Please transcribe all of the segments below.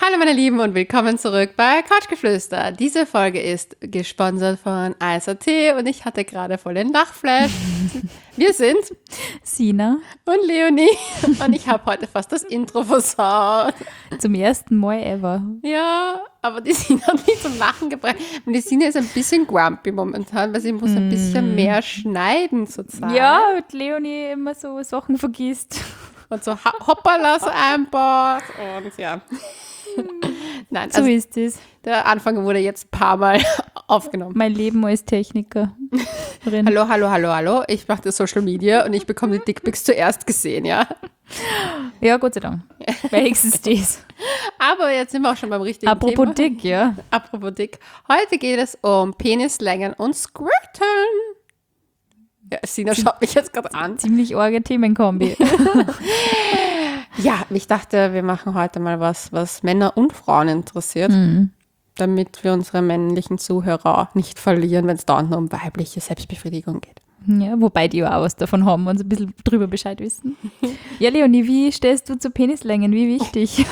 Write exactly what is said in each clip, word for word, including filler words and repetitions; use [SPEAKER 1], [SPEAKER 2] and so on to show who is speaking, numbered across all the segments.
[SPEAKER 1] Hallo meine Lieben und willkommen zurück bei Couchgeflüster. Diese Folge ist gesponsert von Eiser Tee und ich hatte gerade voll den Lachflash. Wir sind
[SPEAKER 2] Sina
[SPEAKER 1] und Leonie und ich habe heute fast das Intro versaut.
[SPEAKER 2] zum ersten Mal ever.
[SPEAKER 1] Ja, aber die Sina hat mich zum Lachen gebracht. Und die Sina ist ein bisschen grumpy momentan, weil sie muss ein bisschen mehr schneiden zurzeit.
[SPEAKER 2] Ja, und Leonie immer so Sachen vergisst.
[SPEAKER 1] Und so Hoppalas einbaut und ja. Nein,
[SPEAKER 2] So
[SPEAKER 1] also
[SPEAKER 2] ist es.
[SPEAKER 1] der Anfang wurde jetzt ein paar Mal aufgenommen.
[SPEAKER 2] Mein Leben als Techniker.
[SPEAKER 1] Hallo, hallo, hallo, hallo. Ich mache das Social Media und ich bekomme die Dickpics zuerst gesehen, ja.
[SPEAKER 2] Ja, Gott sei Dank. Wenigstens das.
[SPEAKER 1] Aber jetzt sind wir auch schon beim richtigen
[SPEAKER 2] Apropos
[SPEAKER 1] Thema.
[SPEAKER 2] dick, ja.
[SPEAKER 1] Apropos dick. Heute geht es um Penislängen und Squirten. Ja, Sina schaut mich jetzt gerade an.
[SPEAKER 2] Ziemlich arge Themenkombi.
[SPEAKER 1] Ja, ich dachte, wir machen heute mal was, was Männer und Frauen interessiert,
[SPEAKER 2] Mhm.
[SPEAKER 1] damit wir unsere männlichen Zuhörer nicht verlieren, wenn es dauernd nur um weibliche Selbstbefriedigung geht.
[SPEAKER 2] Ja, wobei die ja auch was davon haben und so ein bisschen drüber Bescheid wissen. Ja, Leonie, wie stehst du zu Penislängen? Wie wichtig?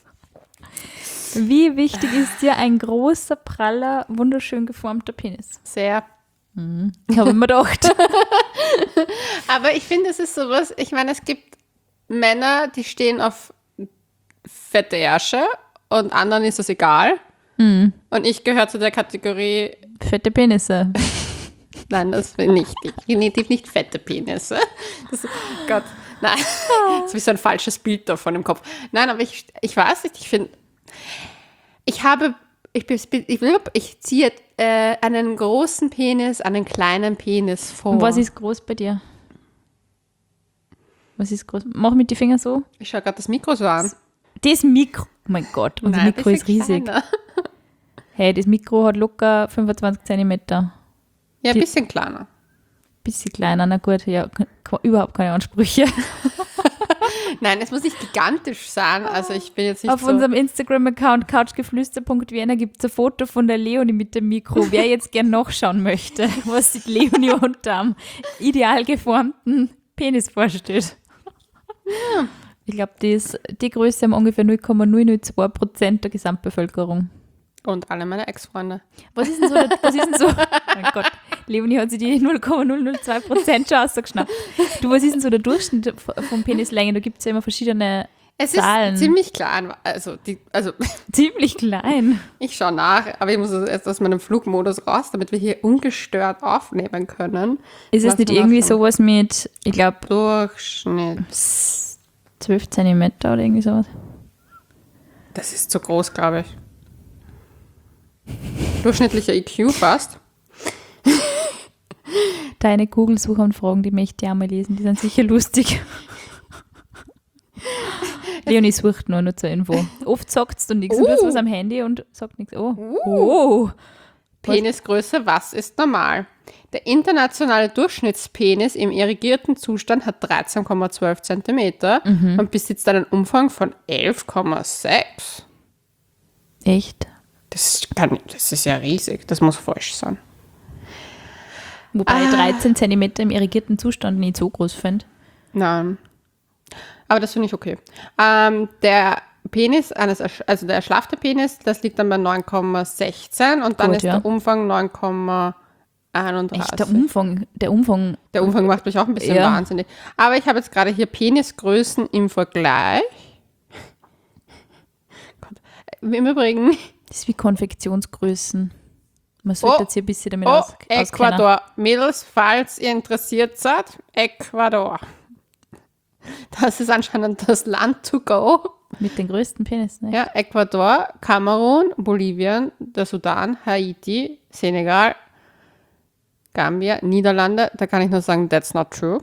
[SPEAKER 2] Wie wichtig ist dir ein großer, praller, wunderschön geformter Penis?
[SPEAKER 1] Sehr.
[SPEAKER 2] Ich habe mir gedacht.
[SPEAKER 1] Aber ich finde, es ist sowas, ich meine, es gibt Männer, die stehen auf fette Ärsche und anderen ist das egal.
[SPEAKER 2] Mhm.
[SPEAKER 1] Und ich gehöre zu der Kategorie,
[SPEAKER 2] Fette Penisse.
[SPEAKER 1] nein, das bin nicht, definitiv nicht fette Penisse. Das, Gott, nein, das ist so ein falsches Bild da von dem Kopf. Nein, aber ich, ich weiß nicht, ich finde, ich habe, ich, ich, ich, ich ziehe äh, einen großen Penis, einen kleinen Penis vor.
[SPEAKER 2] Und was ist groß bei dir? Was ist groß? Mach mit die Finger so.
[SPEAKER 1] Ich schaue gerade das Mikro so an.
[SPEAKER 2] Das Mikro, oh mein Gott, unser
[SPEAKER 1] Nein,
[SPEAKER 2] Mikro
[SPEAKER 1] das
[SPEAKER 2] ist riesig.
[SPEAKER 1] kleiner.
[SPEAKER 2] Hey, das Mikro hat locker fünfundzwanzig Zentimeter.
[SPEAKER 1] Ja, ein
[SPEAKER 2] Die-
[SPEAKER 1] bisschen kleiner.
[SPEAKER 2] Bisschen kleiner, na gut, ja, ke- überhaupt keine Ansprüche.
[SPEAKER 1] Nein, es muss nicht gigantisch sein. Also ich bin jetzt nicht
[SPEAKER 2] Auf
[SPEAKER 1] so...
[SPEAKER 2] unserem Instagram-Account couchgeflüster punkt vienna gibt es ein Foto von der Leonie mit dem Mikro. Wer jetzt gern nachschauen möchte, was sich Leonie unter einem ideal geformten Penis vorstellt. Ich glaube, die, ist- die Größe haben ungefähr null Komma null null zwei Prozent der Gesamtbevölkerung.
[SPEAKER 1] Und alle meine Ex-Freunde.
[SPEAKER 2] Was ist denn so? Der, was ist denn so? Mein Gott, Leonie hat sich die null Komma null null zwei Prozent schon ausgeschnappt. Du, was ist denn so der Durchschnitt v- von Penislängen? Da gibt es ja immer verschiedene
[SPEAKER 1] Es
[SPEAKER 2] Zahlen.
[SPEAKER 1] ist ziemlich klein. Also, die, also
[SPEAKER 2] Ziemlich klein.
[SPEAKER 1] ich schaue nach, aber ich muss erst aus meinem Flugmodus raus, damit wir hier ungestört aufnehmen können.
[SPEAKER 2] Ist es
[SPEAKER 1] Lass
[SPEAKER 2] nicht
[SPEAKER 1] mal
[SPEAKER 2] irgendwie
[SPEAKER 1] nachschauen.
[SPEAKER 2] sowas mit, ich glaube,
[SPEAKER 1] Durchschnitt.
[SPEAKER 2] zwölf Zentimeter oder irgendwie sowas?
[SPEAKER 1] Das ist zu groß, glaube ich. Durchschnittlicher I Q fast.
[SPEAKER 2] Deine Google-Suchanfragen, die möchte ich auch mal lesen, die sind sicher lustig. Leonie sucht nur, nur zur Info. Oft sagt es dann nichts. Und du hast
[SPEAKER 1] Uh.
[SPEAKER 2] was am Handy und sagt nichts. Oh. Oh.
[SPEAKER 1] Penisgröße, was ist normal? Der internationale Durchschnittspenis im irrigierten Zustand hat dreizehn Komma zwölf Zentimeter und besitzt einen Umfang von elf Komma sechs.
[SPEAKER 2] Echt?
[SPEAKER 1] Das, kann, das ist ja riesig, das muss falsch sein.
[SPEAKER 2] Wobei
[SPEAKER 1] Ah.
[SPEAKER 2] ich dreizehn Zentimeter im irrigierten Zustand nicht so groß finde.
[SPEAKER 1] Nein. Aber das finde ich okay. Ähm, der Penis, eines, Ersch- also der erschlaffte Penis, das liegt dann bei neun Komma sechzehn und dann
[SPEAKER 2] Gut,
[SPEAKER 1] ist
[SPEAKER 2] ja.
[SPEAKER 1] der Umfang neun Komma einunddreißig.
[SPEAKER 2] Echt, der Umfang, der Umfang,
[SPEAKER 1] Der Umfang macht mich auch ein bisschen
[SPEAKER 2] Ja.
[SPEAKER 1] wahnsinnig. Aber ich habe jetzt gerade hier Penisgrößen im Vergleich. Gott. Im Übrigen,
[SPEAKER 2] das ist wie Konfektionsgrößen. Man sollte
[SPEAKER 1] Oh.
[SPEAKER 2] jetzt hier ein bisschen damit
[SPEAKER 1] oh,
[SPEAKER 2] aus, auskennen.
[SPEAKER 1] Ecuador. Mädels, falls ihr interessiert seid, Ecuador. Das ist anscheinend das Land to go.
[SPEAKER 2] Mit den größten Penis, ne?
[SPEAKER 1] Ja, Ecuador, Kamerun, Bolivien, der Sudan, Haiti, Senegal, Gambia, Niederlande. Da kann ich nur sagen, that's not true.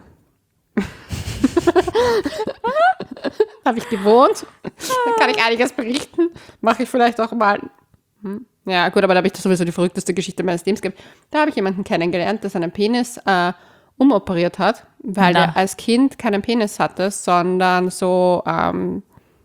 [SPEAKER 1] Habe ich gewohnt. Da kann ich einiges berichten. Mache ich vielleicht auch mal. Hm. Ja, gut, aber da habe ich sowieso die verrückteste Geschichte meines Lebens gegeben. Da habe ich jemanden kennengelernt, der seinen Penis äh, umoperiert hat, weil
[SPEAKER 2] Na.
[SPEAKER 1] er als Kind keinen Penis hatte, sondern so, ähm,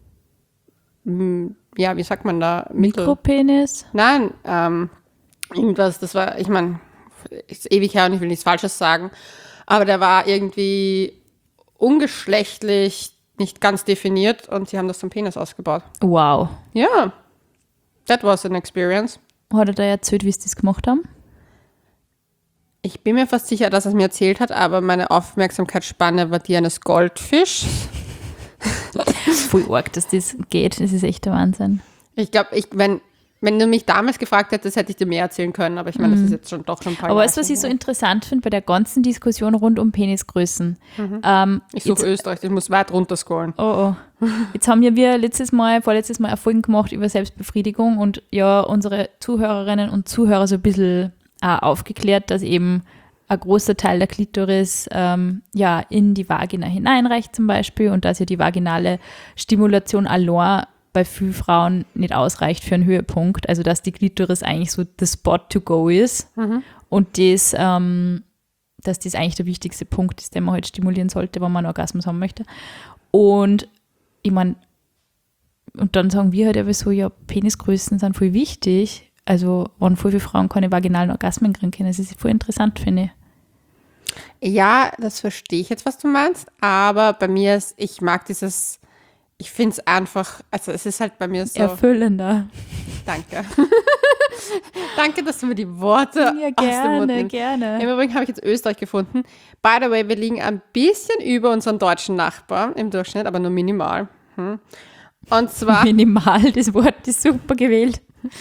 [SPEAKER 1] m, ja, wie sagt man da? Mittel-
[SPEAKER 2] Mikropenis.
[SPEAKER 1] Nein, ähm, irgendwas, das war, ich meine, ist ewig her und ich will nichts Falsches sagen, aber der war irgendwie ungeschlechtlich nicht ganz definiert und sie haben das zum Penis ausgebaut.
[SPEAKER 2] Wow.
[SPEAKER 1] Ja, that was an experience.
[SPEAKER 2] Hat er da erzählt, wie sie das gemacht haben?
[SPEAKER 1] Ich bin mir fast sicher, dass er es mir erzählt hat, aber meine Aufmerksamkeitsspanne war die eines Goldfischs.
[SPEAKER 2] Voll arg, dass das geht. Das ist echt der Wahnsinn.
[SPEAKER 1] Ich glaube, ich, wenn, wenn du mich damals gefragt hättest, hätte ich dir mehr erzählen können, aber ich meine, das ist jetzt schon doch schon ein paar
[SPEAKER 2] Aber
[SPEAKER 1] Jahre
[SPEAKER 2] weißt du, was ich so
[SPEAKER 1] her.
[SPEAKER 2] interessant finde bei der ganzen Diskussion rund um Penisgrößen?
[SPEAKER 1] Mhm.
[SPEAKER 2] Ähm,
[SPEAKER 1] Ich
[SPEAKER 2] jetzt-
[SPEAKER 1] suche Österreich, ich muss weit runter scrollen.
[SPEAKER 2] Oh, oh. Jetzt haben ja wir letztes Mal, vorletztes Mal Erfolgen gemacht über Selbstbefriedigung und ja, unsere Zuhörerinnen und Zuhörer so ein bisschen äh, aufgeklärt, dass eben ein großer Teil der Klitoris ähm, ja in die Vagina hineinreicht zum Beispiel und dass ja die vaginale Stimulation allein bei vielen Frauen nicht ausreicht für einen Höhepunkt. Also dass die Klitoris eigentlich so the spot to go ist und das, ähm, dass das eigentlich der wichtigste Punkt ist, den man halt stimulieren sollte, wenn man einen Orgasmus haben möchte. Und ich meine, und dann sagen wir halt aber so, ja, Penisgrößen sind voll wichtig. Also, wenn voll viele Frauen keine vaginalen Orgasmen kriegen können, das ist voll interessant, finde ich.
[SPEAKER 1] Ja, das verstehe ich jetzt, was du meinst, aber bei mir ist, ich mag dieses, ich finde es einfach, also es ist halt bei mir so,
[SPEAKER 2] Erfüllender.
[SPEAKER 1] danke. Danke, dass du mir die Worte
[SPEAKER 2] Ja,
[SPEAKER 1] aus dem Mund
[SPEAKER 2] gerne,
[SPEAKER 1] nimmst.
[SPEAKER 2] gerne.
[SPEAKER 1] Im Übrigen habe ich jetzt Österreich gefunden. By the way, wir liegen ein bisschen über unseren deutschen Nachbarn im Durchschnitt, aber nur minimal. Hm. Und zwar
[SPEAKER 2] Minimal, das Wort ist super gewählt.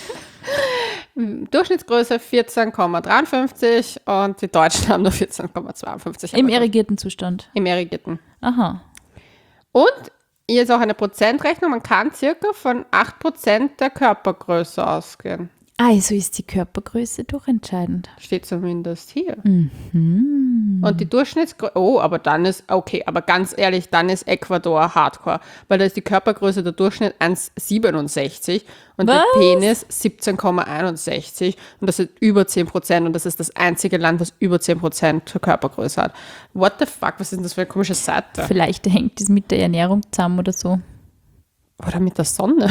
[SPEAKER 1] Durchschnittsgröße vierzehn Komma dreiundfünfzig und die Deutschen haben nur vierzehn Komma zweiundfünfzig.
[SPEAKER 2] Im
[SPEAKER 1] Aber
[SPEAKER 2] erregierten Zustand.
[SPEAKER 1] Im Erregierten.
[SPEAKER 2] Aha.
[SPEAKER 1] Und hier ist auch eine Prozentrechnung. Man kann circa von acht Prozent der Körpergröße ausgehen.
[SPEAKER 2] Also ist die Körpergröße doch entscheidend.
[SPEAKER 1] Steht zumindest hier.
[SPEAKER 2] Mhm.
[SPEAKER 1] Und die Durchschnittsgröße, oh, aber dann ist, okay, aber ganz ehrlich, dann ist Ecuador Hardcore, weil da ist die Körpergröße der Durchschnitt eins Komma siebenundsechzig und der
[SPEAKER 2] Was?
[SPEAKER 1] Penis siebzehn Komma einundsechzig und das sind über zehn Prozent und das ist das einzige Land, was über zehn Prozent der Körpergröße hat. What the fuck, was ist denn das für eine komische Seite?
[SPEAKER 2] Vielleicht hängt das mit der Ernährung zusammen oder so.
[SPEAKER 1] Oder mit der Sonne.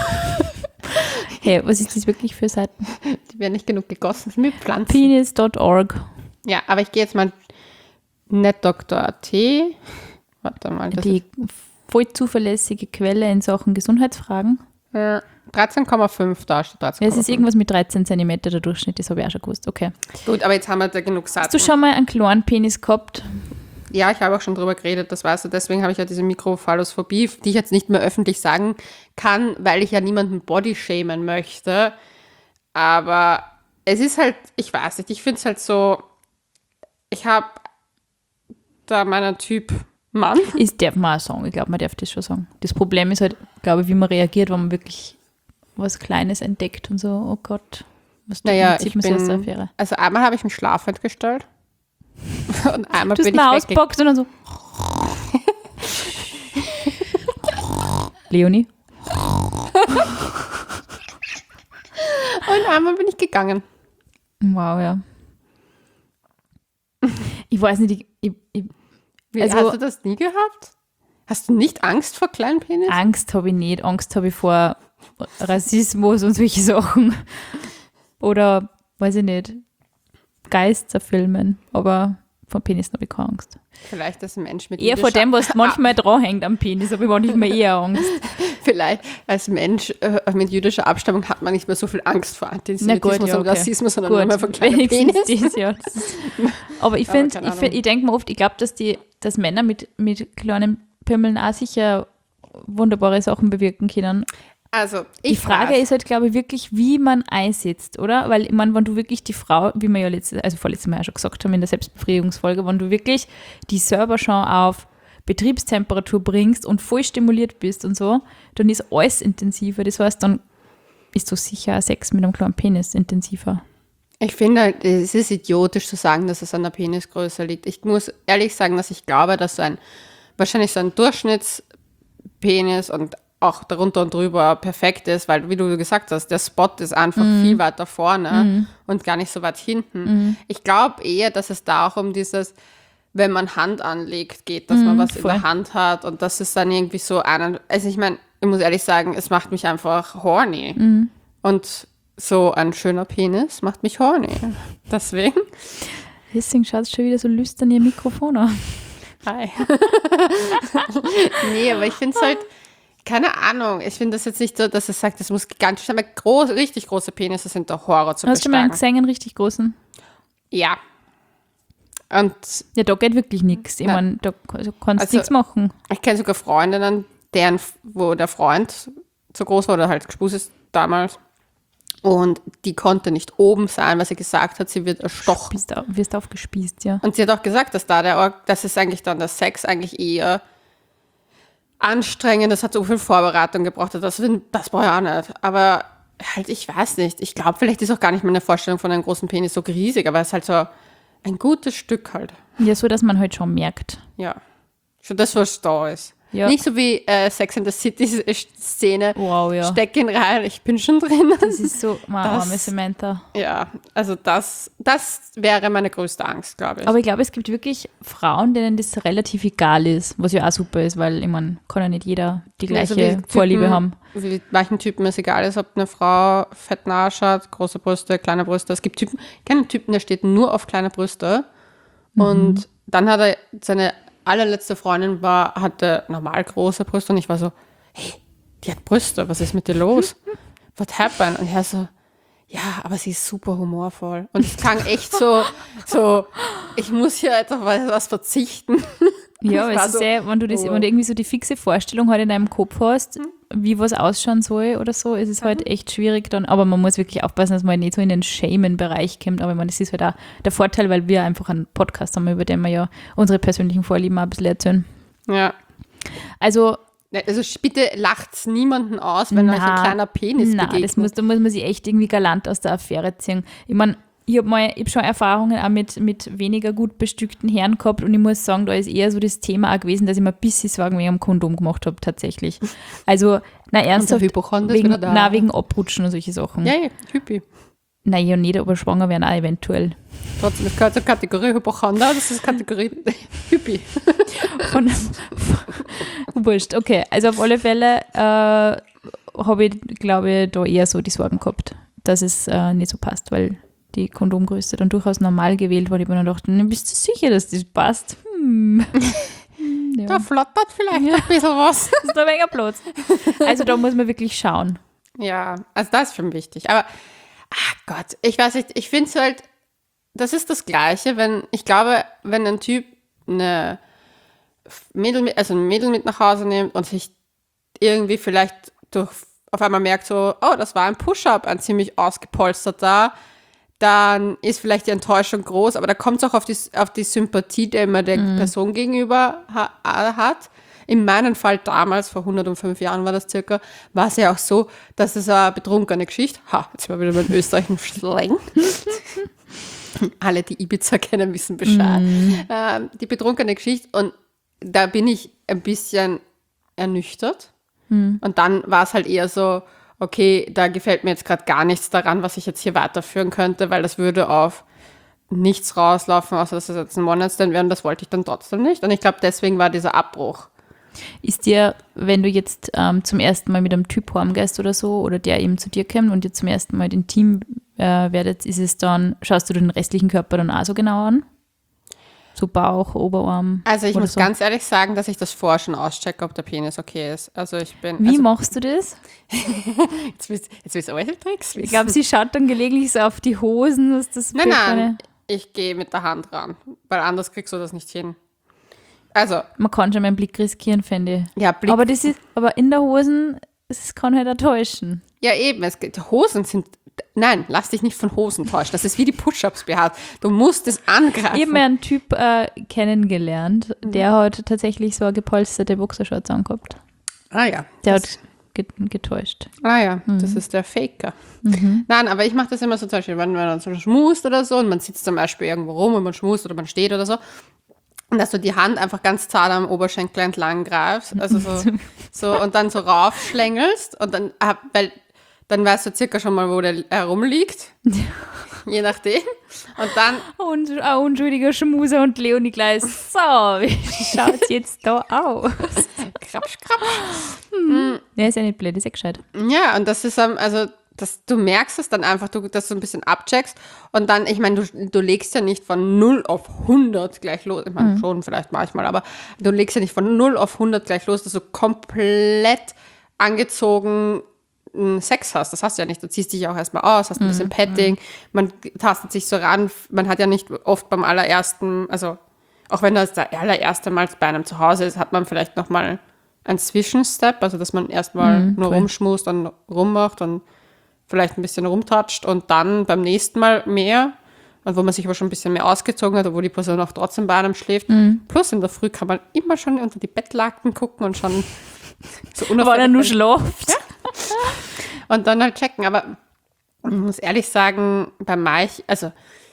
[SPEAKER 2] Hey, was ist das wirklich für Seiten?
[SPEAKER 1] Die werden nicht genug gegossen, das sind mit Pflanzen.
[SPEAKER 2] penis Punkt org.
[SPEAKER 1] Ja, aber ich gehe jetzt mal netdoktor Punkt at. Warte mal. Das
[SPEAKER 2] Die voll zuverlässige Quelle in Sachen Gesundheitsfragen.
[SPEAKER 1] ist, ja, dreizehn Komma fünf, da steht dreizehn
[SPEAKER 2] Ja,
[SPEAKER 1] Komma fünf.
[SPEAKER 2] es ist irgendwas mit dreizehn Zentimeter der Durchschnitt, das habe ich auch schon gewusst. Okay.
[SPEAKER 1] Gut, aber jetzt haben wir da genug Sachen.
[SPEAKER 2] Hast du schon mal einen kleinen Penis gehabt?
[SPEAKER 1] Ja, ich habe auch schon drüber geredet, das weißt du. Deswegen habe ich ja diese Mikrophalophobie, die ich jetzt nicht mehr öffentlich sagen kann, weil ich ja niemanden bodyshamen möchte. Aber es ist halt, ich weiß nicht, ich finde es halt so, ich habe da meinen Typ Mann.
[SPEAKER 2] Das darf man auch sagen. Ich glaube, man darf das schon sagen. Das Problem ist halt, glaube ich, wie man reagiert, wenn man wirklich was Kleines entdeckt und so, oh Gott, was tut
[SPEAKER 1] Naja,
[SPEAKER 2] man, zieht
[SPEAKER 1] ich
[SPEAKER 2] man sich aus der
[SPEAKER 1] bin,
[SPEAKER 2] Affäre.
[SPEAKER 1] also einmal habe ich mich schlafend gestellt und einmal
[SPEAKER 2] Du hast
[SPEAKER 1] bin
[SPEAKER 2] mal
[SPEAKER 1] ich weggegangen.
[SPEAKER 2] ausgepackt und dann so. Leonie?
[SPEAKER 1] Und einmal bin ich gegangen.
[SPEAKER 2] Wow, ja. Ich weiß nicht, ich, ich, ich,
[SPEAKER 1] Wie,
[SPEAKER 2] Also-
[SPEAKER 1] hast du das nie gehabt? Hast du nicht Angst vor kleinen Penis?
[SPEAKER 2] Angst habe ich nicht. Angst habe ich vor Rassismus und solche Sachen. Oder, weiß ich nicht, Geisterfilmen. Aber vor Penis habe ich keine Angst.
[SPEAKER 1] Vielleicht als Mensch mit
[SPEAKER 2] Eher vor
[SPEAKER 1] jüdischer-
[SPEAKER 2] dem, was manchmal dranhängt am Penis, aber ich habe nicht mehr eher Angst.
[SPEAKER 1] Vielleicht als Mensch äh, mit jüdischer Abstammung hat man nicht mehr so viel Angst vor Antisemitismus
[SPEAKER 2] ja,
[SPEAKER 1] und
[SPEAKER 2] okay.
[SPEAKER 1] Rassismus, sondern nur mehr vor kleinen
[SPEAKER 2] wenigstens
[SPEAKER 1] Penis.
[SPEAKER 2] das, ja. Das ist- Aber ich finde,
[SPEAKER 1] keine
[SPEAKER 2] ich, find, ich denke mir oft, ich glaube, dass die, dass Männer mit, mit kleinen Pimmeln auch sicher wunderbare Sachen bewirken können.
[SPEAKER 1] Also, ich
[SPEAKER 2] Die Frage
[SPEAKER 1] weiß.
[SPEAKER 2] ist halt, glaube ich, wirklich, wie man einsetzt, oder? Weil, ich meine, wenn du wirklich die Frau, wie wir ja letztes, also vorletztes Mal ja schon gesagt haben in der Selbstbefriedigungsfolge, wenn du wirklich die selber schon auf Betriebstemperatur bringst und voll stimuliert bist und so, dann ist alles intensiver. Das heißt, dann ist so sicher Sex mit einem kleinen Penis intensiver.
[SPEAKER 1] Ich finde, halt, es ist idiotisch zu sagen, dass es an der Penisgröße liegt. Ich muss ehrlich sagen, dass ich glaube, dass so ein, wahrscheinlich so ein Durchschnittspenis und auch darunter und drüber perfekt ist, weil, wie du gesagt hast, der Spot ist einfach
[SPEAKER 2] Mhm.
[SPEAKER 1] viel weiter vorne und gar nicht so weit hinten. Ich glaube eher, dass es da auch um dieses, wenn man Hand anlegt, geht, dass man was
[SPEAKER 2] voll.
[SPEAKER 1] in der Hand hat und das ist dann irgendwie so einen, also ich meine, ich muss ehrlich sagen, es macht mich einfach horny. Und so ein schöner Penis macht mich horny. Deswegen.
[SPEAKER 2] Deswegen schaut es schon wieder so lüstern ihr Mikrofon an.
[SPEAKER 1] Hi. Nee, aber ich finde es halt, keine Ahnung, ich finde das jetzt nicht so, dass es sagt, das muss gigantisch sein, aber groß, richtig große Penisse sind der Horror zu
[SPEAKER 2] Hast du mal einen
[SPEAKER 1] besteigen.
[SPEAKER 2] gesehen, einen richtig großen?
[SPEAKER 1] Ja. Und
[SPEAKER 2] Ja, da geht wirklich nichts. Ich
[SPEAKER 1] Nein.
[SPEAKER 2] meine, da du kannst
[SPEAKER 1] Also-
[SPEAKER 2] nichts machen.
[SPEAKER 1] ich kenne sogar Freundinnen, deren, wo der Freund so groß war oder halt gespust ist damals. Und die konnte nicht oben sein, weil sie gesagt hat, sie wird erstochen.
[SPEAKER 2] Bist, au- wirst aufgespießt, ja.
[SPEAKER 1] Und sie hat auch gesagt, dass da der Org, das ist eigentlich dann der Sex eigentlich eher anstrengend, das hat so viel Vorbereitung gebraucht. Das, das brauche ich auch nicht. Aber halt, ich weiß nicht. Ich glaube, vielleicht ist auch gar nicht meine Vorstellung von einem großen Penis so riesig, aber es ist halt so ein gutes Stück halt.
[SPEAKER 2] Ja, so, dass man halt schon merkt.
[SPEAKER 1] Ja. Schon das, was da ist.
[SPEAKER 2] Ja.
[SPEAKER 1] Nicht so wie äh, Sex in the City-Szene.
[SPEAKER 2] Wow, ja.
[SPEAKER 1] Steck ihn rein, ich bin schon drin.
[SPEAKER 2] Das ist so, mein
[SPEAKER 1] Das-
[SPEAKER 2] arme Samantha.
[SPEAKER 1] Ja, also das, das wäre meine größte Angst, glaube ich.
[SPEAKER 2] Aber ich glaube, es gibt wirklich Frauen, denen das relativ egal ist, was ja auch super ist, weil, ich meine, kann ja nicht jeder die gleiche
[SPEAKER 1] Also wie Typen-
[SPEAKER 2] Vorliebe haben.
[SPEAKER 1] Wie manchen Typen es egal ist, ob eine Frau fetten Arsch hat, große Brüste, kleine Brüste. Es gibt Typen, ich kenne einen Typen, der steht nur auf kleine Brüste. Und dann hat er, seine allerletzte Freundin war, hatte normal große Brüste und ich war so, hey, die hat Brüste, was ist mit dir los? What happened? Und er so, ja, aber sie ist super humorvoll. Und es klang echt so, so, ich muss hier etwas was verzichten.
[SPEAKER 2] Ja,
[SPEAKER 1] Ich
[SPEAKER 2] aber
[SPEAKER 1] war
[SPEAKER 2] es ist
[SPEAKER 1] so,
[SPEAKER 2] ja, wenn du das,
[SPEAKER 1] oh.
[SPEAKER 2] wenn du irgendwie so die fixe Vorstellung halt in deinem Kopf hast, wie was ausschauen soll oder so, ist es
[SPEAKER 1] Mhm.
[SPEAKER 2] halt echt schwierig dann. Aber man muss wirklich aufpassen, dass man halt nicht so in den Shamen-Bereich kommt. Aber ich meine, das ist halt auch der Vorteil, weil wir einfach einen Podcast haben, über den wir ja unsere persönlichen Vorlieben auch ein bisschen erzählen.
[SPEAKER 1] Ja.
[SPEAKER 2] Also,
[SPEAKER 1] Also bitte lacht's niemanden aus, wenn euch ein
[SPEAKER 2] Na,
[SPEAKER 1] kleiner Penis
[SPEAKER 2] nein,
[SPEAKER 1] begegnet.
[SPEAKER 2] das muss, da muss man sich echt irgendwie galant aus der Affäre ziehen. Ich meine, ich habe hab schon Erfahrungen auch mit, mit weniger gut bestückten Herren gehabt und ich muss sagen, da ist eher so das Thema auch gewesen, dass ich mir ein bisschen Sorgen wegen dem Kondom gemacht habe, tatsächlich. Also, na ernsthaft,
[SPEAKER 1] Hypochonder ist
[SPEAKER 2] wegen,
[SPEAKER 1] wieder da.
[SPEAKER 2] na, wegen Abrutschen und solche Sachen.
[SPEAKER 1] Ja, ja, Hypi.
[SPEAKER 2] Nein, ja nicht, aber schwanger werden auch eventuell.
[SPEAKER 1] Trotzdem, das gehört zur Kategorie Hypochonder, das ist Kategorie Hypi.
[SPEAKER 2] Von, wurscht, okay. Also auf alle Fälle äh, habe ich, glaube ich, da eher so die Sorgen gehabt, dass es äh, nicht so passt, weil die Kondomgröße dann durchaus normal gewählt wurde. Ich mir dann gedacht, na, bist du sicher, dass das passt? Hm. Hm, ja.
[SPEAKER 1] Da flattert vielleicht ein bisschen was.
[SPEAKER 2] ist da ein wenig Platz. Also da muss man wirklich schauen.
[SPEAKER 1] Ja, also das ist schon wichtig. Aber, ach Gott, ich weiß nicht, ich finde es halt, das ist das Gleiche, wenn, ich glaube, wenn ein Typ eine Mädel mit, also ein Mädel mit nach Hause nimmt und sich irgendwie vielleicht durch, auf einmal merkt so, oh, das war ein Push-Up, ein ziemlich ausgepolsterter, dann ist vielleicht die Enttäuschung groß, aber da kommt es auch auf die, auf die Sympathie, die man der Person gegenüber ha, hat. In meinem Fall damals, vor hundertfünf Jahren war das circa, war es ja auch so, dass es eine betrunkene Geschichte, ha, jetzt sind wir wieder beim österreichischen Slang. Alle, die Ibiza kennen, wissen Bescheid. Ähm, die betrunkene Geschichte und da bin ich ein bisschen ernüchtert. Und dann war es halt eher so, okay, da gefällt mir jetzt gerade gar nichts daran, was ich jetzt hier weiterführen könnte, weil das würde auf nichts rauslaufen, außer dass es jetzt ein One-Night-Stand wäre und das wollte ich dann trotzdem nicht. Und ich glaube, deswegen war dieser Abbruch.
[SPEAKER 2] Ist dir, wenn du jetzt ähm, zum ersten Mal mit einem Typ heimgehst oder so, oder der eben zu dir kommt und ihr zum ersten Mal intim äh, werdet, ist es dann, schaust du den restlichen Körper dann auch so genau an? So Bauch, Oberarm?
[SPEAKER 1] Also ich
[SPEAKER 2] oder
[SPEAKER 1] muss
[SPEAKER 2] so?
[SPEAKER 1] ganz ehrlich sagen, dass ich das vorher schon auschecke, ob der Penis okay ist. Also ich bin...
[SPEAKER 2] Wie
[SPEAKER 1] also,
[SPEAKER 2] machst du das?
[SPEAKER 1] jetzt willst jetzt willst du eure Tricks wissen.
[SPEAKER 2] Ich glaube, sie schaut dann gelegentlich so auf die Hosen, was das
[SPEAKER 1] Nein,
[SPEAKER 2] für
[SPEAKER 1] nein,
[SPEAKER 2] eine-
[SPEAKER 1] ich gehe mit der Hand ran, weil anders kriegst du das nicht hin. Also,
[SPEAKER 2] Man kann schon meinen Blick riskieren, finde ich.
[SPEAKER 1] ja, Blick,
[SPEAKER 2] Aber das ist, aber in der Hosen, das kann halt auch täuschen.
[SPEAKER 1] ja eben, es geht, Hosen sind, nein, lass dich nicht von Hosen täuschen, das ist wie die Push-Ups behaart, du musst es angreifen.
[SPEAKER 2] Ich habe mal einen Typ äh, kennengelernt,
[SPEAKER 1] Mhm.
[SPEAKER 2] der hat tatsächlich so eine gepolsterte Boxershorts angehabt.
[SPEAKER 1] Ah ja.
[SPEAKER 2] Der
[SPEAKER 1] das,
[SPEAKER 2] hat get getäuscht.
[SPEAKER 1] ah ja, das ist der Faker. Nein, aber ich mache das immer so zum Beispiel, wenn man dann so schmust oder so und man sitzt zum Beispiel irgendwo rum und man schmust oder man steht oder so, und dass du die Hand einfach ganz zart am Oberschenkel entlang greifst, also so, so und dann so raufschlängelst und dann, ah, weil dann weißt du circa schon mal, wo der herumliegt, je nachdem. Und dann,
[SPEAKER 2] Und ein unschuldiger Schmuser und Leonie gleich, so, wie schaut's jetzt da aus?
[SPEAKER 1] krapsch, krapsch.
[SPEAKER 2] Der ist ja nicht blöd, ist ja gescheit.
[SPEAKER 1] Ja, und das ist, ähm, also das, du merkst es dann einfach, du, dass du ein bisschen abcheckst und dann, ich meine, du, du legst ja nicht von null auf hundert gleich los, ich meine, mhm. schon vielleicht manchmal, aber du legst ja nicht von null auf hundert gleich los, dass du komplett angezogen Sex hast. Das hast du ja nicht. Du ziehst dich auch erstmal aus, hast ein bisschen Petting, man tastet sich so ran, man hat ja nicht oft beim allerersten, also auch wenn das der allererste Mal bei einem zu Hause ist, hat man vielleicht nochmal einen Zwischenstep, also dass man erstmal mhm, nur cool. rumschmust und rummacht und vielleicht ein bisschen rumtatscht und dann beim nächsten Mal mehr und wo man sich aber schon ein bisschen mehr ausgezogen hat, obwohl die Person auch trotzdem bei einem schläft. Mhm. Plus in der Früh kann man immer schon unter die Bettlaken gucken und schon so unauffällig.
[SPEAKER 2] Weil er nur schläft.
[SPEAKER 1] Ja? Und dann halt checken. Aber ich muss ehrlich sagen, bei manch, also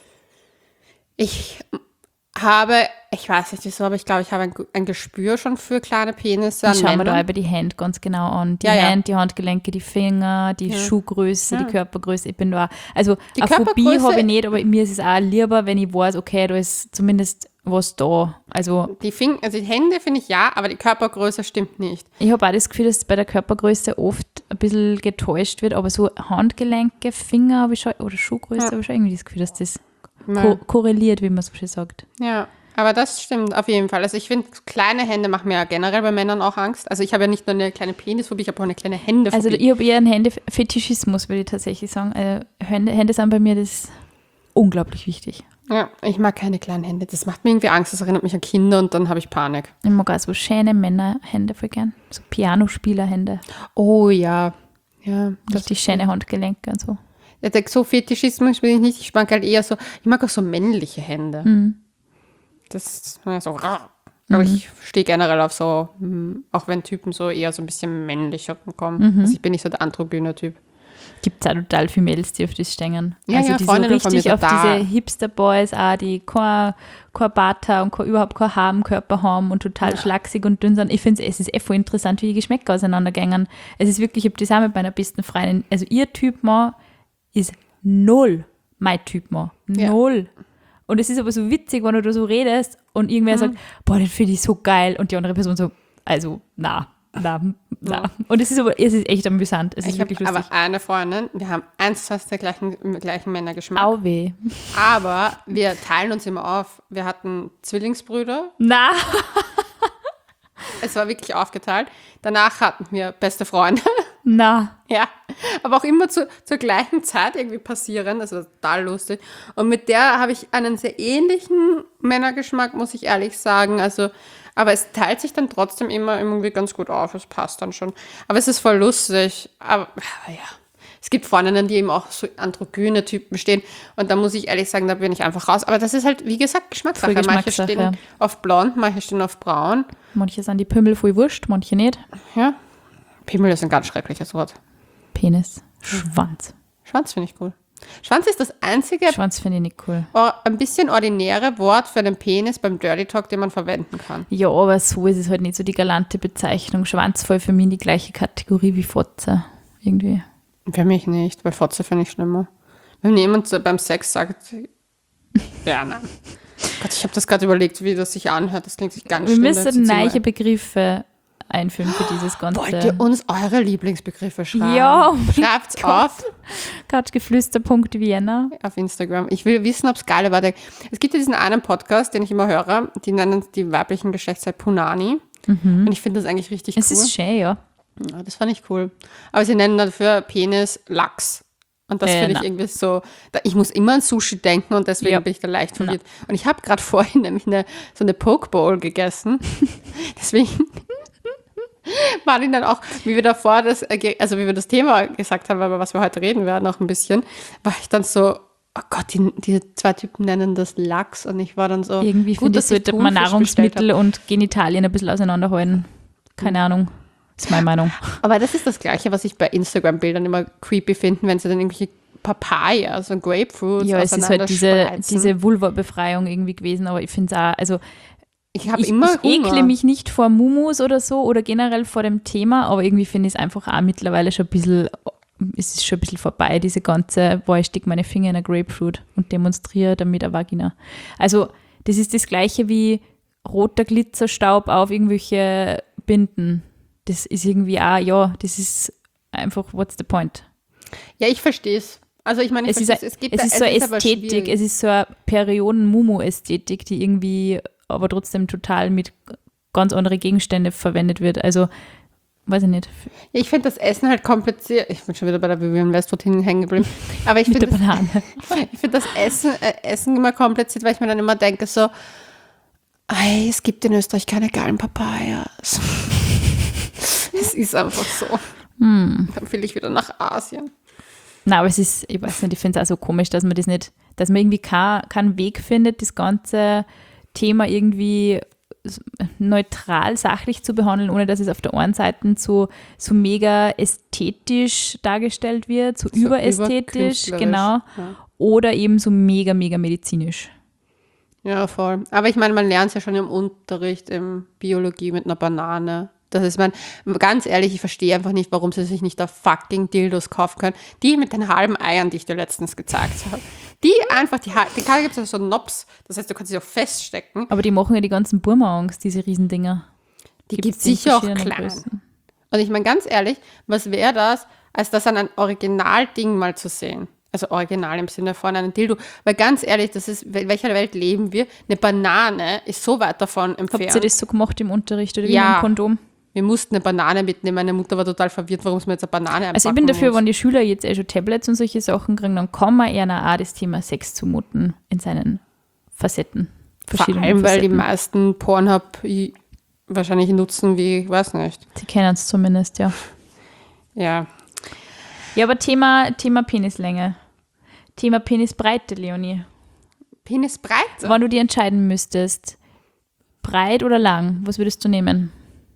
[SPEAKER 1] ich habe, ich weiß nicht wieso, aber ich glaube, ich habe ein, ein Gespür schon für kleine Penisse.
[SPEAKER 2] Ich schaue mir da über die Hände ganz genau an. Die
[SPEAKER 1] ja, ja.
[SPEAKER 2] Hände, die Handgelenke, die Finger, die ja. Schuhgröße, ja. die Körpergröße. Ich bin da, also
[SPEAKER 1] die
[SPEAKER 2] eine Phobie habe ich nicht, aber mir ist es auch lieber, wenn ich weiß, okay, da ist zumindest was da. Also
[SPEAKER 1] die, Fing- also die Hände finde ich ja, aber die Körpergröße stimmt nicht.
[SPEAKER 2] Ich habe auch das Gefühl, dass bei der Körpergröße oft ein bisschen getäuscht wird, aber so Handgelenke, Finger habe ich schon, oder Schuhgröße ja. habe ich schon irgendwie das Gefühl, dass das ko- korreliert, wie man so schön sagt.
[SPEAKER 1] Ja, aber das stimmt auf jeden Fall. Also ich finde, kleine Hände machen mir ja generell bei Männern auch Angst. Also ich habe ja nicht nur eine kleine Penisphobie, ich habe auch eine kleine Händephobie.
[SPEAKER 2] Also ich habe eher einen Händefetischismus, würde ich tatsächlich sagen. Also Hände, Hände sind bei mir das unglaublich wichtig.
[SPEAKER 1] Ja, ich mag keine kleinen Hände. Das macht mir irgendwie Angst. Das erinnert mich an Kinder und dann habe ich Panik.
[SPEAKER 2] Ich mag auch so schöne Männerhände voll gern. So Pianospielerhände.
[SPEAKER 1] Oh ja. ja
[SPEAKER 2] das die schöne Handgelenke und so.
[SPEAKER 1] Ja, so Fetischismus bin ich nicht. Ich mag halt eher so, ich mag auch so männliche Hände. Mhm. Das ja, so. Aber mhm. ich stehe generell auf so, auch wenn Typen so eher so ein bisschen männlicher kommen. Mhm. Also ich bin nicht so der androgyne Typ.
[SPEAKER 2] Gibt es auch total viele Mädels, die auf das stehen.
[SPEAKER 1] Ja,
[SPEAKER 2] also
[SPEAKER 1] ja,
[SPEAKER 2] die so richtig auf da. diese Hipster-Boys auch, die kein, kein Bart haben und kein, überhaupt keinen Haarkörper haben und total ja. schlaksig und dünn sind. Ich finde es ist eh voll interessant, wie die Geschmäcker auseinandergehen. Es ist wirklich, ich habe das auch mit meiner besten Freundin, also ihr Typ Mann ist null mein Typ Mann. Null. Ja. Und es ist aber so witzig, wenn du da so redest und irgendwer mhm. sagt, boah, den finde ich so geil und die andere Person so, also, na. Na, na. Und es ist aber, es ist echt amüsant. Es ist
[SPEAKER 1] ich
[SPEAKER 2] wirklich lustig.
[SPEAKER 1] Aber eine Freundin, wir haben eins fast der gleichen, gleichen Männergeschmack.
[SPEAKER 2] Au weh.
[SPEAKER 1] Aber wir teilen uns immer auf. Wir hatten Zwillingsbrüder.
[SPEAKER 2] Na.
[SPEAKER 1] Es war wirklich aufgeteilt. Danach hatten wir beste Freunde.
[SPEAKER 2] Na.
[SPEAKER 1] Ja, aber auch immer zu, zur gleichen Zeit irgendwie passieren. Das war total lustig. Und mit der habe ich einen sehr ähnlichen Männergeschmack, muss ich ehrlich sagen. Also, aber es teilt sich dann trotzdem immer irgendwie ganz gut auf. Es passt dann schon. Aber es ist voll lustig. Aber, aber ja, es gibt Freundinnen, die eben auch so androgyne Typen stehen. Und da muss ich ehrlich sagen, da bin ich einfach raus. Aber das ist halt, wie gesagt, Geschmackssache.
[SPEAKER 2] Geschmackssache.
[SPEAKER 1] Manche stehen auf blond, manche stehen auf braun.
[SPEAKER 2] Manche sind die Pimmel voll wurscht, manche nicht.
[SPEAKER 1] Ja. Pimmel ist ein ganz schreckliches Wort.
[SPEAKER 2] Penis. Schwanz.
[SPEAKER 1] Schwanz finde ich cool. Schwanz ist das einzige
[SPEAKER 2] Schwanz finde ich nicht cool.
[SPEAKER 1] ein bisschen ordinäre Wort für den Penis beim Dirty Talk, den man verwenden kann.
[SPEAKER 2] Ja, aber so ist es halt nicht so die galante Bezeichnung. Schwanz voll für mich in die gleiche Kategorie wie Fotze. Irgendwie.
[SPEAKER 1] Für mich nicht, weil Fotze finde ich schlimmer. Wenn jemand so beim Sex sagt, ja, nein. Gott, ich habe das gerade überlegt, wie das sich anhört. Das klingt sich ganz
[SPEAKER 2] Wir
[SPEAKER 1] schlimm.
[SPEAKER 2] Wir müssen neue Begriffe einführen für dieses Ganze.
[SPEAKER 1] Wollt ihr uns eure Lieblingsbegriffe schreiben?
[SPEAKER 2] Ja.
[SPEAKER 1] Schreibt's auf.
[SPEAKER 2] couchgeflüster punkt vienna
[SPEAKER 1] Auf Instagram. Ich will wissen, ob es geil war. Es gibt ja diesen einen Podcast, den ich immer höre, die nennen die weiblichen Geschlechtsteil Punani. Mhm. Und ich finde das eigentlich richtig
[SPEAKER 2] es
[SPEAKER 1] cool.
[SPEAKER 2] Es ist schön, ja.
[SPEAKER 1] Ja, das fand ich cool. Aber sie nennen dafür Penis Lachs. Und das äh, finde ich irgendwie so, ich muss immer an Sushi denken und deswegen ja. bin ich da leicht verwirrt. Na. Und ich habe gerade vorhin nämlich eine, so eine Pokeball gegessen. Deswegen war ich dann auch, wie wir davor das, also wie wir das Thema gesagt haben, über was wir heute reden werden, noch ein bisschen, war ich dann so, oh Gott, die, die zwei Typen nennen das Lachs und ich war dann so,
[SPEAKER 2] irgendwie finde ich, sollte man Nahrungsmittel und Genitalien ein bisschen auseinanderhalten. Keine mhm. Ahnung. Das ist meine Meinung.
[SPEAKER 1] Aber das ist das Gleiche, was ich bei Instagram-Bildern immer creepy finde, wenn sie dann irgendwelche Papaya, so Grapefruits
[SPEAKER 2] ja, es ist halt diese, diese Vulva-Befreiung irgendwie gewesen, aber ich finde es auch, also
[SPEAKER 1] ich habe immer
[SPEAKER 2] ich ekle mich nicht vor Mumus oder so oder generell vor dem Thema, aber irgendwie finde ich es einfach auch mittlerweile schon ein bisschen, es ist schon ein bisschen vorbei, diese ganze, boah, ich stecke meine Finger in eine Grapefruit und demonstriere damit eine Vagina. Also das ist das Gleiche wie roter Glitzerstaub auf irgendwelche Binden. Das ist irgendwie auch, ja, das ist einfach, what's the point?
[SPEAKER 1] Ja, ich verstehe es. Also ich meine, ich
[SPEAKER 2] Es ist,
[SPEAKER 1] verstehe
[SPEAKER 2] ein-
[SPEAKER 1] es. Es, gibt
[SPEAKER 2] es
[SPEAKER 1] da-
[SPEAKER 2] ist so eine
[SPEAKER 1] aber
[SPEAKER 2] Ästhetik,
[SPEAKER 1] schwierig.
[SPEAKER 2] es ist so eine Perioden-Mumu-Ästhetik, die irgendwie aber trotzdem total mit ganz anderen Gegenständen verwendet wird. Also, weiß ich nicht.
[SPEAKER 1] Ja, ich finde das Essen halt kompliziert. Ich bin schon wieder bei der Vivian Westwood hängen geblieben. Aber ich
[SPEAKER 2] Mit
[SPEAKER 1] finde
[SPEAKER 2] der
[SPEAKER 1] das,
[SPEAKER 2] Banane.
[SPEAKER 1] ich find das Essen, äh, Essen immer kompliziert, weil ich mir dann immer denke so, ei, es gibt in Österreich keine geilen Papayas. Es ist einfach so.
[SPEAKER 2] Hm.
[SPEAKER 1] Dann will ich wieder nach Asien.
[SPEAKER 2] Nein, aber es ist, ich weiß nicht, ich finde es auch so komisch, dass man das nicht, dass man irgendwie keinen keinen Weg findet, das ganze Thema irgendwie neutral, sachlich zu behandeln, ohne dass es auf der einen Seite so, so mega ästhetisch dargestellt wird, so,
[SPEAKER 1] So
[SPEAKER 2] überästhetisch,
[SPEAKER 1] überkünstlerisch,
[SPEAKER 2] genau,
[SPEAKER 1] ja.
[SPEAKER 2] oder eben so mega, mega medizinisch.
[SPEAKER 1] Ja, voll. Aber ich meine, man lernt es ja schon im Unterricht, in Biologie mit einer Banane. Das ist mein, ganz ehrlich, ich verstehe einfach nicht, warum sie sich nicht da fucking Dildos kaufen können. Die mit den halben Eiern, die ich dir letztens gezeigt habe. Die einfach, die, hal- die gibt es ja so Nops, das heißt, du kannst sie auch feststecken.
[SPEAKER 2] Aber die machen ja die ganzen Burma Angst, diese Riesendinger.
[SPEAKER 1] Die
[SPEAKER 2] Gibt's
[SPEAKER 1] gibt
[SPEAKER 2] in
[SPEAKER 1] sicher auch
[SPEAKER 2] verschiedenen
[SPEAKER 1] klein.
[SPEAKER 2] Größen.
[SPEAKER 1] Und ich meine, ganz ehrlich, was wäre das, als das an ein Originalding mal zu sehen? Also original im Sinne von einem Dildo. Weil ganz ehrlich, das ist, in welcher Welt leben wir? Eine Banane ist so weit davon entfernt.
[SPEAKER 2] Habt ihr das so gemacht im Unterricht oder wie
[SPEAKER 1] Ja.
[SPEAKER 2] mit dem Kondom?
[SPEAKER 1] Wir mussten eine Banane mitnehmen. Meine Mutter war total verwirrt, warum es mir jetzt eine Banane einpacken
[SPEAKER 2] Also ich bin dafür,
[SPEAKER 1] muss.
[SPEAKER 2] wenn die Schüler jetzt eh schon Tablets und solche Sachen kriegen, dann kann man eher auch das Thema Sex zumuten in seinen Facetten.
[SPEAKER 1] Vor
[SPEAKER 2] verschiedenen
[SPEAKER 1] allem, weil die
[SPEAKER 2] Facetten.
[SPEAKER 1] meisten Pornhub i- wahrscheinlich nutzen, wie, ich weiß nicht.
[SPEAKER 2] Sie kennen es zumindest, ja.
[SPEAKER 1] Ja.
[SPEAKER 2] Ja, aber Thema, Thema Penislänge. Thema Penisbreite, Leonie.
[SPEAKER 1] Penisbreite?
[SPEAKER 2] Wenn du dir entscheiden müsstest, breit oder lang, was würdest du nehmen?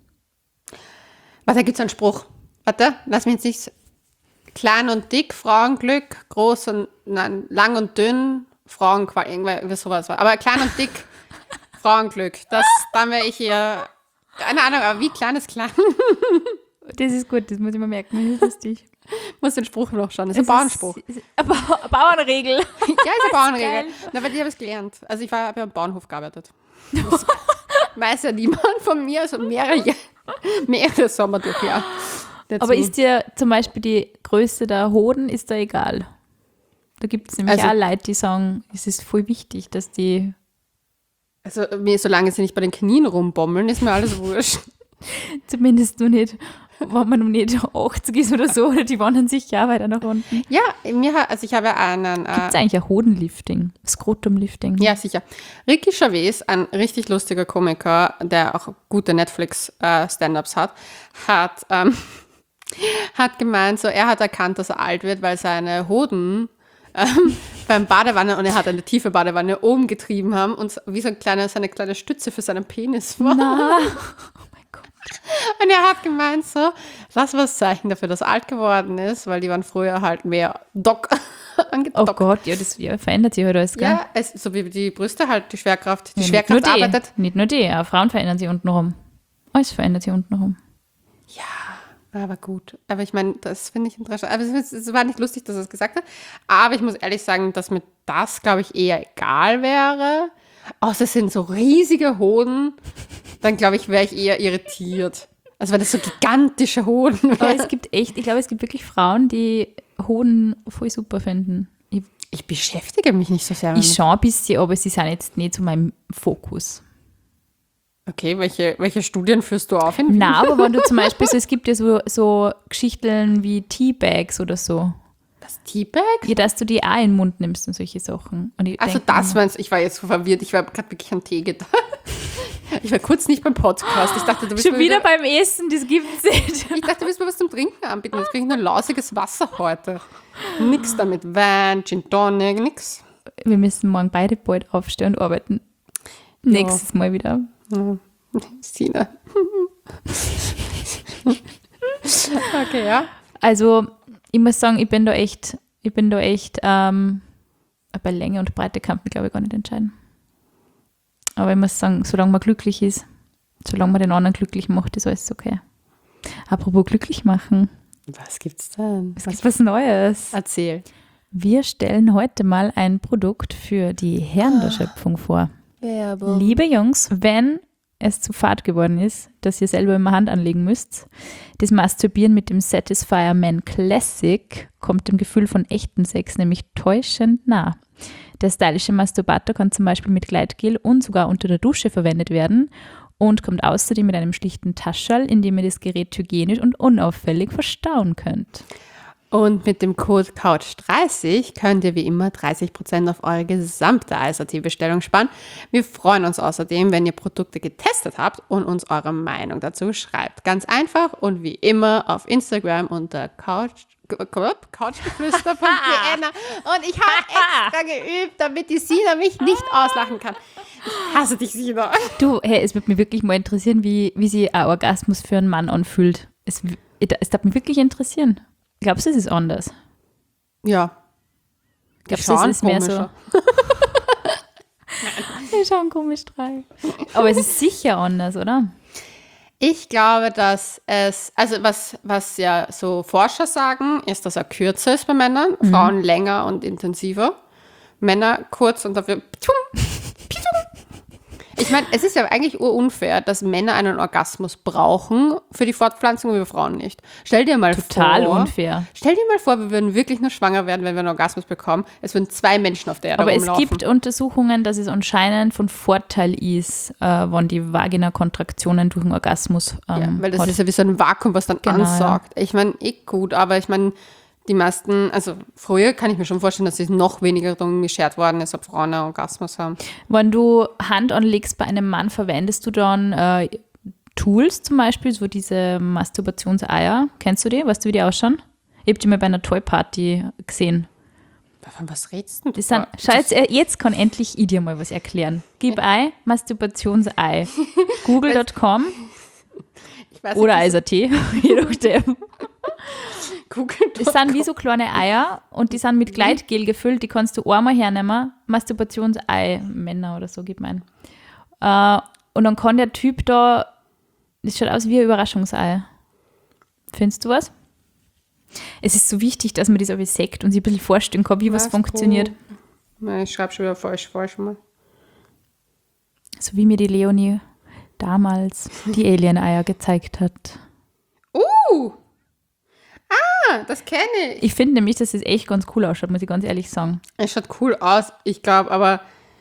[SPEAKER 1] Warte, da gibt es einen Spruch. Warte, lass mich jetzt nicht. Klein und dick, Frauenglück, groß und, nein, lang und dünn, Frauenqual, irgendwie sowas. Aber klein und dick, Frauenglück. Das, dann wäre ich hier, keine Ahnung, aber wie klein ist klein?
[SPEAKER 2] Das ist gut, das muss ich mir merken, das ist lustig.
[SPEAKER 1] Muss den Spruch noch schauen. Das ist ein Bauernspruch.
[SPEAKER 2] Ist, ist eine Bau- Bauernregel.
[SPEAKER 1] Ja, ist eine Bauernregel.
[SPEAKER 2] geil.
[SPEAKER 1] Na, weil ich habe es gelernt. Also ich habe ja am Bauernhof gearbeitet. Das weiß ja niemand von mir, also mehrere, Jahr- mehrere Sommer durch, ja. Dazu.
[SPEAKER 2] Aber ist dir zum Beispiel die Größe der Hoden, ist da egal? Da gibt es nämlich
[SPEAKER 1] Also-
[SPEAKER 2] auch Leute, die sagen, es ist voll wichtig, dass die,
[SPEAKER 1] Also mir, solange sie nicht bei den Knien rumbommeln, ist mir alles wurscht.
[SPEAKER 2] zumindest nur nicht, wenn man um nicht achtzig ist oder so, oder die wandern sicher auch weiter nach unten.
[SPEAKER 1] Ja, mir, ha- also ich habe einen,
[SPEAKER 2] Gibt es
[SPEAKER 1] äh,
[SPEAKER 2] eigentlich ein Hodenlifting, Skrotumlifting?
[SPEAKER 1] ja sicher, Ricky Gervais, ein richtig lustiger Komiker, der auch gute Netflix-Stand-Ups hat, hat, ähm, hat gemeint, so er hat erkannt, dass er alt wird, weil seine Hoden ähm, beim Badewanne, und er hat eine tiefe Badewanne, oben getrieben haben und wie so ein kleine, seine kleine Stütze für seinen Penis war.
[SPEAKER 2] Na, oh mein Gott.
[SPEAKER 1] Und er hat gemeint so, das war das Zeichen dafür, dass er alt geworden ist, weil die waren früher halt mehr Dock
[SPEAKER 2] Oh
[SPEAKER 1] angedockt.
[SPEAKER 2] Gott, ja, das ja, verändert sich halt alles, gell?
[SPEAKER 1] Ja, es, so wie die Brüste halt, die Schwerkraft, die
[SPEAKER 2] Ja, nicht nur
[SPEAKER 1] Schwerkraft
[SPEAKER 2] die,
[SPEAKER 1] arbeitet.
[SPEAKER 2] nicht nur die, auch Frauen verändern sich untenrum. Alles verändert sich untenrum.
[SPEAKER 1] Aber gut, aber ich meine, das finde ich interessant. Aber es, es war nicht lustig, dass er es gesagt hat. Aber ich muss ehrlich sagen, dass mir das, glaube ich, eher egal wäre. Außer es sind so riesige Hoden, dann glaube ich, wäre ich eher irritiert. Also wenn das so gigantische Hoden
[SPEAKER 2] Aber
[SPEAKER 1] wären.
[SPEAKER 2] es gibt echt, ich glaube, es gibt wirklich Frauen, die Hoden voll super finden. Ich,
[SPEAKER 1] Ich beschäftige mich nicht so sehr
[SPEAKER 2] ich
[SPEAKER 1] damit.
[SPEAKER 2] schaue ein bisschen, aber sie sind jetzt nicht so mein Fokus.
[SPEAKER 1] Okay, welche, welche Studien führst du auf? In Wien?
[SPEAKER 2] Na, aber wenn du zum Beispiel, so, es gibt ja so, so Geschichten wie Teabags oder so.
[SPEAKER 1] Das Teabag?
[SPEAKER 2] Ja, dass du die auch in den Mund nimmst und solche Sachen. Und ich
[SPEAKER 1] Also
[SPEAKER 2] denk
[SPEAKER 1] das
[SPEAKER 2] mir,
[SPEAKER 1] meinst du, ich war jetzt so verwirrt, ich war gerade wirklich an Tee gedacht. Ich war kurz nicht beim Podcast. Ich dachte, du bist
[SPEAKER 2] Schon
[SPEAKER 1] mir
[SPEAKER 2] wieder beim Essen, das gibt's nicht.
[SPEAKER 1] Ich dachte, du willst mir was zum Trinken anbieten. Jetzt kriege ich nur lausiges Wasser heute. Nix damit. Wein, Gin Tonic, nix.
[SPEAKER 2] Wir müssen morgen beide bald aufstehen und arbeiten. Nächstes Mal wieder.
[SPEAKER 1] Sina. Okay, ja.
[SPEAKER 2] Also, ich muss sagen, ich bin da echt, ich bin da echt, ähm, bei Länge und Breite kann ich, glaube ich, gar nicht entscheiden. Aber ich muss sagen, solange man glücklich ist, solange man den anderen glücklich macht, ist alles okay. Apropos glücklich machen,
[SPEAKER 1] Was gibt's denn?
[SPEAKER 2] es gibt was Neues.
[SPEAKER 1] Erzähl.
[SPEAKER 2] Wir stellen heute mal ein Produkt für die Herren der Schöpfung vor.
[SPEAKER 1] Werbung.
[SPEAKER 2] Liebe Jungs, wenn erst zu fad geworden ist, dass ihr selber immer Hand anlegen müsst. Das Masturbieren mit dem Satisfyer Man Classic kommt dem Gefühl von echten Sex nämlich täuschend nah. Der stylische Masturbator kann zum Beispiel mit Gleitgel und sogar unter der Dusche verwendet werden und kommt außerdem mit einem schlichten Taschall, in dem ihr das Gerät hygienisch und unauffällig verstauen könnt.
[SPEAKER 1] Und mit dem Code Couch dreißig könnt ihr wie immer dreißig Prozent auf eure gesamte I S A T-Bestellung sparen. Wir freuen uns außerdem, wenn ihr Produkte getestet habt und uns eure Meinung dazu schreibt. Ganz einfach und wie immer auf Instagram unter Couch, couchgeflüster punkt vienna. Und ich habe extra geübt, damit die Sina mich nicht auslachen kann. Ich hasse dich, Sina.
[SPEAKER 2] Du, hey, es würde mich wirklich mal interessieren, wie, wie sich ein Orgasmus für einen Mann anfühlt. Es, es darf mich wirklich interessieren. Glaubst du, es ist anders?
[SPEAKER 1] Ja.
[SPEAKER 2] Glaubst du, es ist mehr so? Wir schauen komisch rein. Aber es ist sicher anders, oder?
[SPEAKER 1] Ich glaube, dass es, also was, was ja so Forscher sagen, ist, dass er kürzer ist bei Männern, mhm. Frauen länger und intensiver. Männer kurz und dafür pitum, pitum. Ich meine, es ist ja eigentlich urunfair, dass Männer einen Orgasmus brauchen für die Fortpflanzung und wir Frauen nicht. Stell dir mal
[SPEAKER 2] Total
[SPEAKER 1] vor.
[SPEAKER 2] Total unfair.
[SPEAKER 1] Stell dir mal vor, wir würden wirklich nur schwanger werden, wenn wir einen Orgasmus bekommen. Es würden zwei Menschen auf der Erde
[SPEAKER 2] Aber
[SPEAKER 1] rumlaufen.
[SPEAKER 2] Es gibt Untersuchungen, dass es anscheinend von Vorteil ist, äh, wenn die Vagina-Kontraktionen durch einen Orgasmus ähm,
[SPEAKER 1] ja, weil das
[SPEAKER 2] hat.
[SPEAKER 1] ist ja wie so ein Vakuum, was dann
[SPEAKER 2] genau,
[SPEAKER 1] ansaugt.
[SPEAKER 2] Ja.
[SPEAKER 1] Ich meine, eh gut, aber ich meine, die meisten, also früher kann ich mir schon vorstellen, dass es noch weniger darum geschert worden ist, ob Frauen einen Orgasmus haben.
[SPEAKER 2] Wenn du Hand anlegst bei einem Mann, verwendest du dann äh, Tools zum Beispiel, so diese Masturbationseier? Kennst du die? Weißt du, wie die ausschauen? Ich habe die mal bei einer Toy-Party gesehen.
[SPEAKER 1] Von was redest du?
[SPEAKER 2] Das sind, schau, jetzt, jetzt kann endlich ich dir mal was erklären. Gib ein, Masturbationsei. google Punkt com oder I S A T, je nachdem. Das sind wie so kleine Eier und die sind mit Gleitgel gefüllt, die kannst du einmal hernehmen. Masturbationsei, Männer oder so, gib mein. Äh, und dann kann der Typ da, das schaut aus wie ein Überraschungsei. Findest du was? Es ist so wichtig, dass man das aber sagt und sich ein bisschen vorstellen kann, wie was, was funktioniert.
[SPEAKER 1] Nein, ich schreibe schon wieder falsch, falsch mal.
[SPEAKER 2] So wie mir die Leonie damals die Alien-Eier gezeigt hat.
[SPEAKER 1] Uh! Ah, das kenne ich.
[SPEAKER 2] Ich finde nämlich, dass es echt ganz cool ausschaut, muss ich ganz ehrlich sagen.
[SPEAKER 1] Es schaut cool aus, ich glaube, aber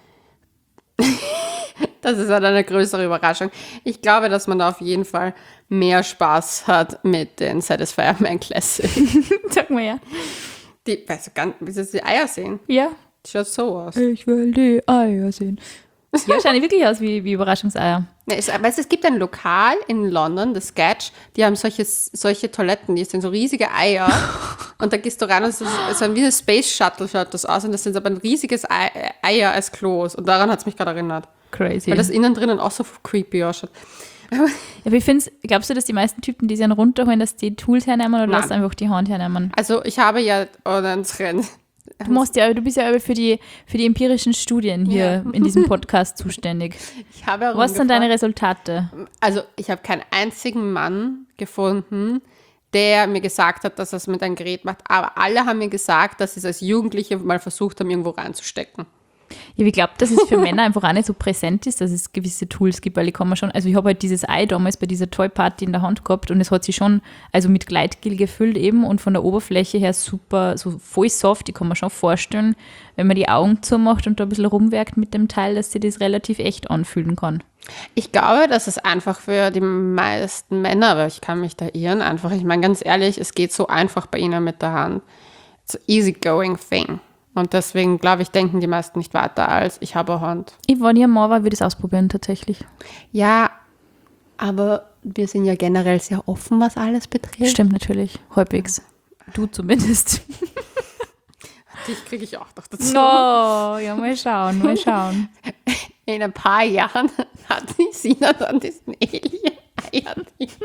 [SPEAKER 1] das ist halt eine größere Überraschung. Ich glaube, dass man da auf jeden Fall mehr Spaß hat mit den Satisfyer Man Classic.
[SPEAKER 2] Sag mal ja.
[SPEAKER 1] Die, weißt du, ganz, willst du die Eier sehen?
[SPEAKER 2] Ja.
[SPEAKER 1] Das schaut so aus.
[SPEAKER 2] Ich will die Eier sehen. Ja, schauen die wirklich aus wie, wie Überraschungseier.
[SPEAKER 1] Ja, es, weißt, es gibt ein Lokal in London, das Sketch, die haben solche, solche Toiletten, die sind so riesige Eier und da gehst du rein und es ist, es ist wie ein Space Shuttle schaut das aus und das sind aber ein riesiges Ei, Eier als Klos und daran hat es mich gerade erinnert.
[SPEAKER 2] Crazy.
[SPEAKER 1] Weil das innen drinnen auch so creepy ausschaut.
[SPEAKER 2] Ja, aber ich finde, glaubst du, dass die meisten Typen, die sich runterholen, dass die Tools hernehmen oder
[SPEAKER 1] Nein.
[SPEAKER 2] dass einfach die Hand hernehmen?
[SPEAKER 1] Also ich habe ja unseren...
[SPEAKER 2] Du machst ja, du bist ja aber für die, für die empirischen Studien hier ja. in diesem Podcast zuständig.
[SPEAKER 1] Ich habe
[SPEAKER 2] Was sind deine Resultate?
[SPEAKER 1] Also ich habe keinen einzigen Mann gefunden, der mir gesagt hat, dass er es mit einem Gerät macht. Aber alle haben mir gesagt, dass sie es als Jugendliche mal versucht haben, irgendwo reinzustecken.
[SPEAKER 2] Ja, ich glaube, dass es für Männer einfach auch nicht so präsent ist, dass es gewisse Tools gibt, weil ich kann mir schon, also ich habe halt dieses Ei damals bei dieser Toy-Party in der Hand gehabt und es hat sich schon, also mit Gleitgel gefüllt eben und von der Oberfläche her super, so voll soft, ich kann mir schon vorstellen, wenn man die Augen zumacht und da ein bisschen rumwerkt mit dem Teil, dass sich das relativ echt anfühlen kann.
[SPEAKER 1] Ich glaube, dass es einfach für die meisten Männer, aber ich kann mich da irren, einfach, ich meine ganz ehrlich, es geht so einfach bei ihnen mit der Hand. It's an easy-going thing. Und deswegen, glaube ich, denken die meisten nicht weiter als, ich habe eine Hand.
[SPEAKER 2] Ich war nie am Mal, würde es ausprobieren, tatsächlich.
[SPEAKER 1] Ja, aber wir sind ja generell sehr offen, was alles betrifft.
[SPEAKER 2] Stimmt natürlich, halbwegs. Du zumindest.
[SPEAKER 1] Dich kriege ich auch noch dazu.
[SPEAKER 2] No, ja, mal schauen, mal schauen.
[SPEAKER 1] In ein paar Jahren hat die Sina dann diesen Alien.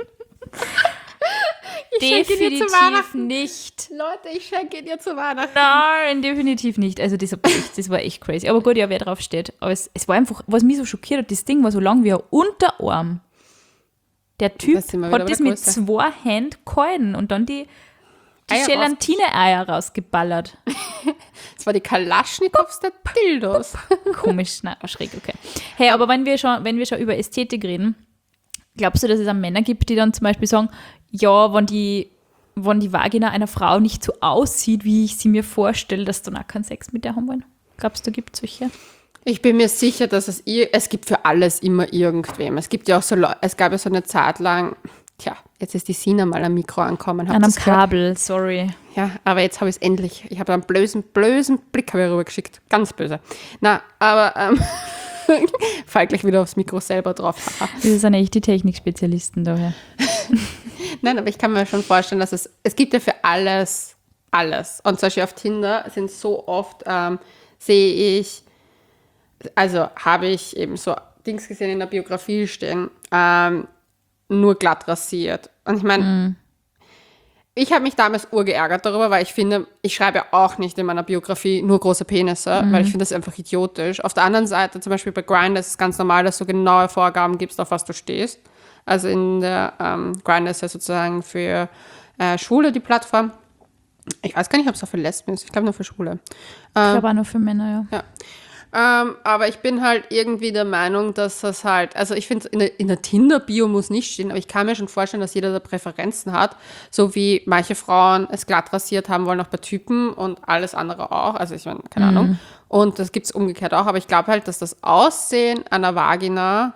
[SPEAKER 1] Ich
[SPEAKER 2] definitiv nicht.
[SPEAKER 1] Leute, ich schenke dir zu Weihnachten.
[SPEAKER 2] Nein, definitiv nicht. Also das, echt, das war echt crazy. Aber gut, ja, wer drauf steht. Aber es, es war einfach, was mich so schockiert hat, das Ding war so lang wie ein Unterarm. Der Typ hat das mit zwei Händen gehalten und dann die, die Gelatine-Eier rausgeballert.
[SPEAKER 1] Das war die Kalaschnikows der Dildos.
[SPEAKER 2] Komisch, na, schräg, okay. Hey, aber wenn wir schon, wenn wir schon über Ästhetik reden, glaubst du, dass es auch Männer gibt, die dann zum Beispiel sagen, ja, wenn die, wenn die Vagina einer Frau nicht so aussieht, wie ich sie mir vorstelle, dass dann auch keinen Sex mit der haben wollen? Glaubst du, gibt es solche?
[SPEAKER 1] Ich bin mir sicher, dass es, ir- es gibt für alles immer irgendwem. Es gibt ja auch so, Leu- es gab ja so eine Zeit lang, tja, jetzt ist die Sina mal am Mikro angekommen. Habt
[SPEAKER 2] An einem
[SPEAKER 1] ihr's gehört?
[SPEAKER 2] Kabel, sorry.
[SPEAKER 1] Ja, aber jetzt habe ich es endlich. Ich habe einen blösen, blösen Blick habe ich rübergeschickt. Ganz böse. Na, aber ähm, fall gleich wieder aufs Mikro selber drauf.
[SPEAKER 2] Das sind echt die Technikspezialisten daher.
[SPEAKER 1] Nein, aber ich kann mir schon vorstellen, dass es, es gibt ja für alles, alles. Und zum Beispiel auf Tinder sind so oft, ähm, sehe ich, also habe ich eben so Dings gesehen in der Biografie stehen, ähm, nur glatt rasiert. Und ich meine,
[SPEAKER 2] Mm.
[SPEAKER 1] ich habe mich damals urgeärgert darüber, weil ich finde, ich schreibe ja auch nicht in meiner Biografie nur große Penisse,
[SPEAKER 2] Mhm.
[SPEAKER 1] weil ich finde das einfach idiotisch. Auf der anderen Seite, zum Beispiel bei Grindr ist es ganz normal, dass du genaue Vorgaben gibst, auf was du stehst. Also in der ähm, Grindr ist ja sozusagen für äh, Schwule die Plattform. Ich weiß gar nicht, ob es auch für Lesben ist. Ich glaube nur für Schwule.
[SPEAKER 2] Ich glaube auch nur für Männer, ja.
[SPEAKER 1] Ja. Ähm, aber ich bin halt irgendwie der Meinung, dass das halt, also ich finde, in der, in der Tinder-Bio muss nicht stehen, aber ich kann mir schon vorstellen, dass jeder da Präferenzen hat, so wie manche Frauen es glatt rasiert haben wollen, auch bei Typen und alles andere auch, also ich meine, keine Ahnung. Und das gibt es umgekehrt auch, aber ich glaube halt, dass das Aussehen einer Vagina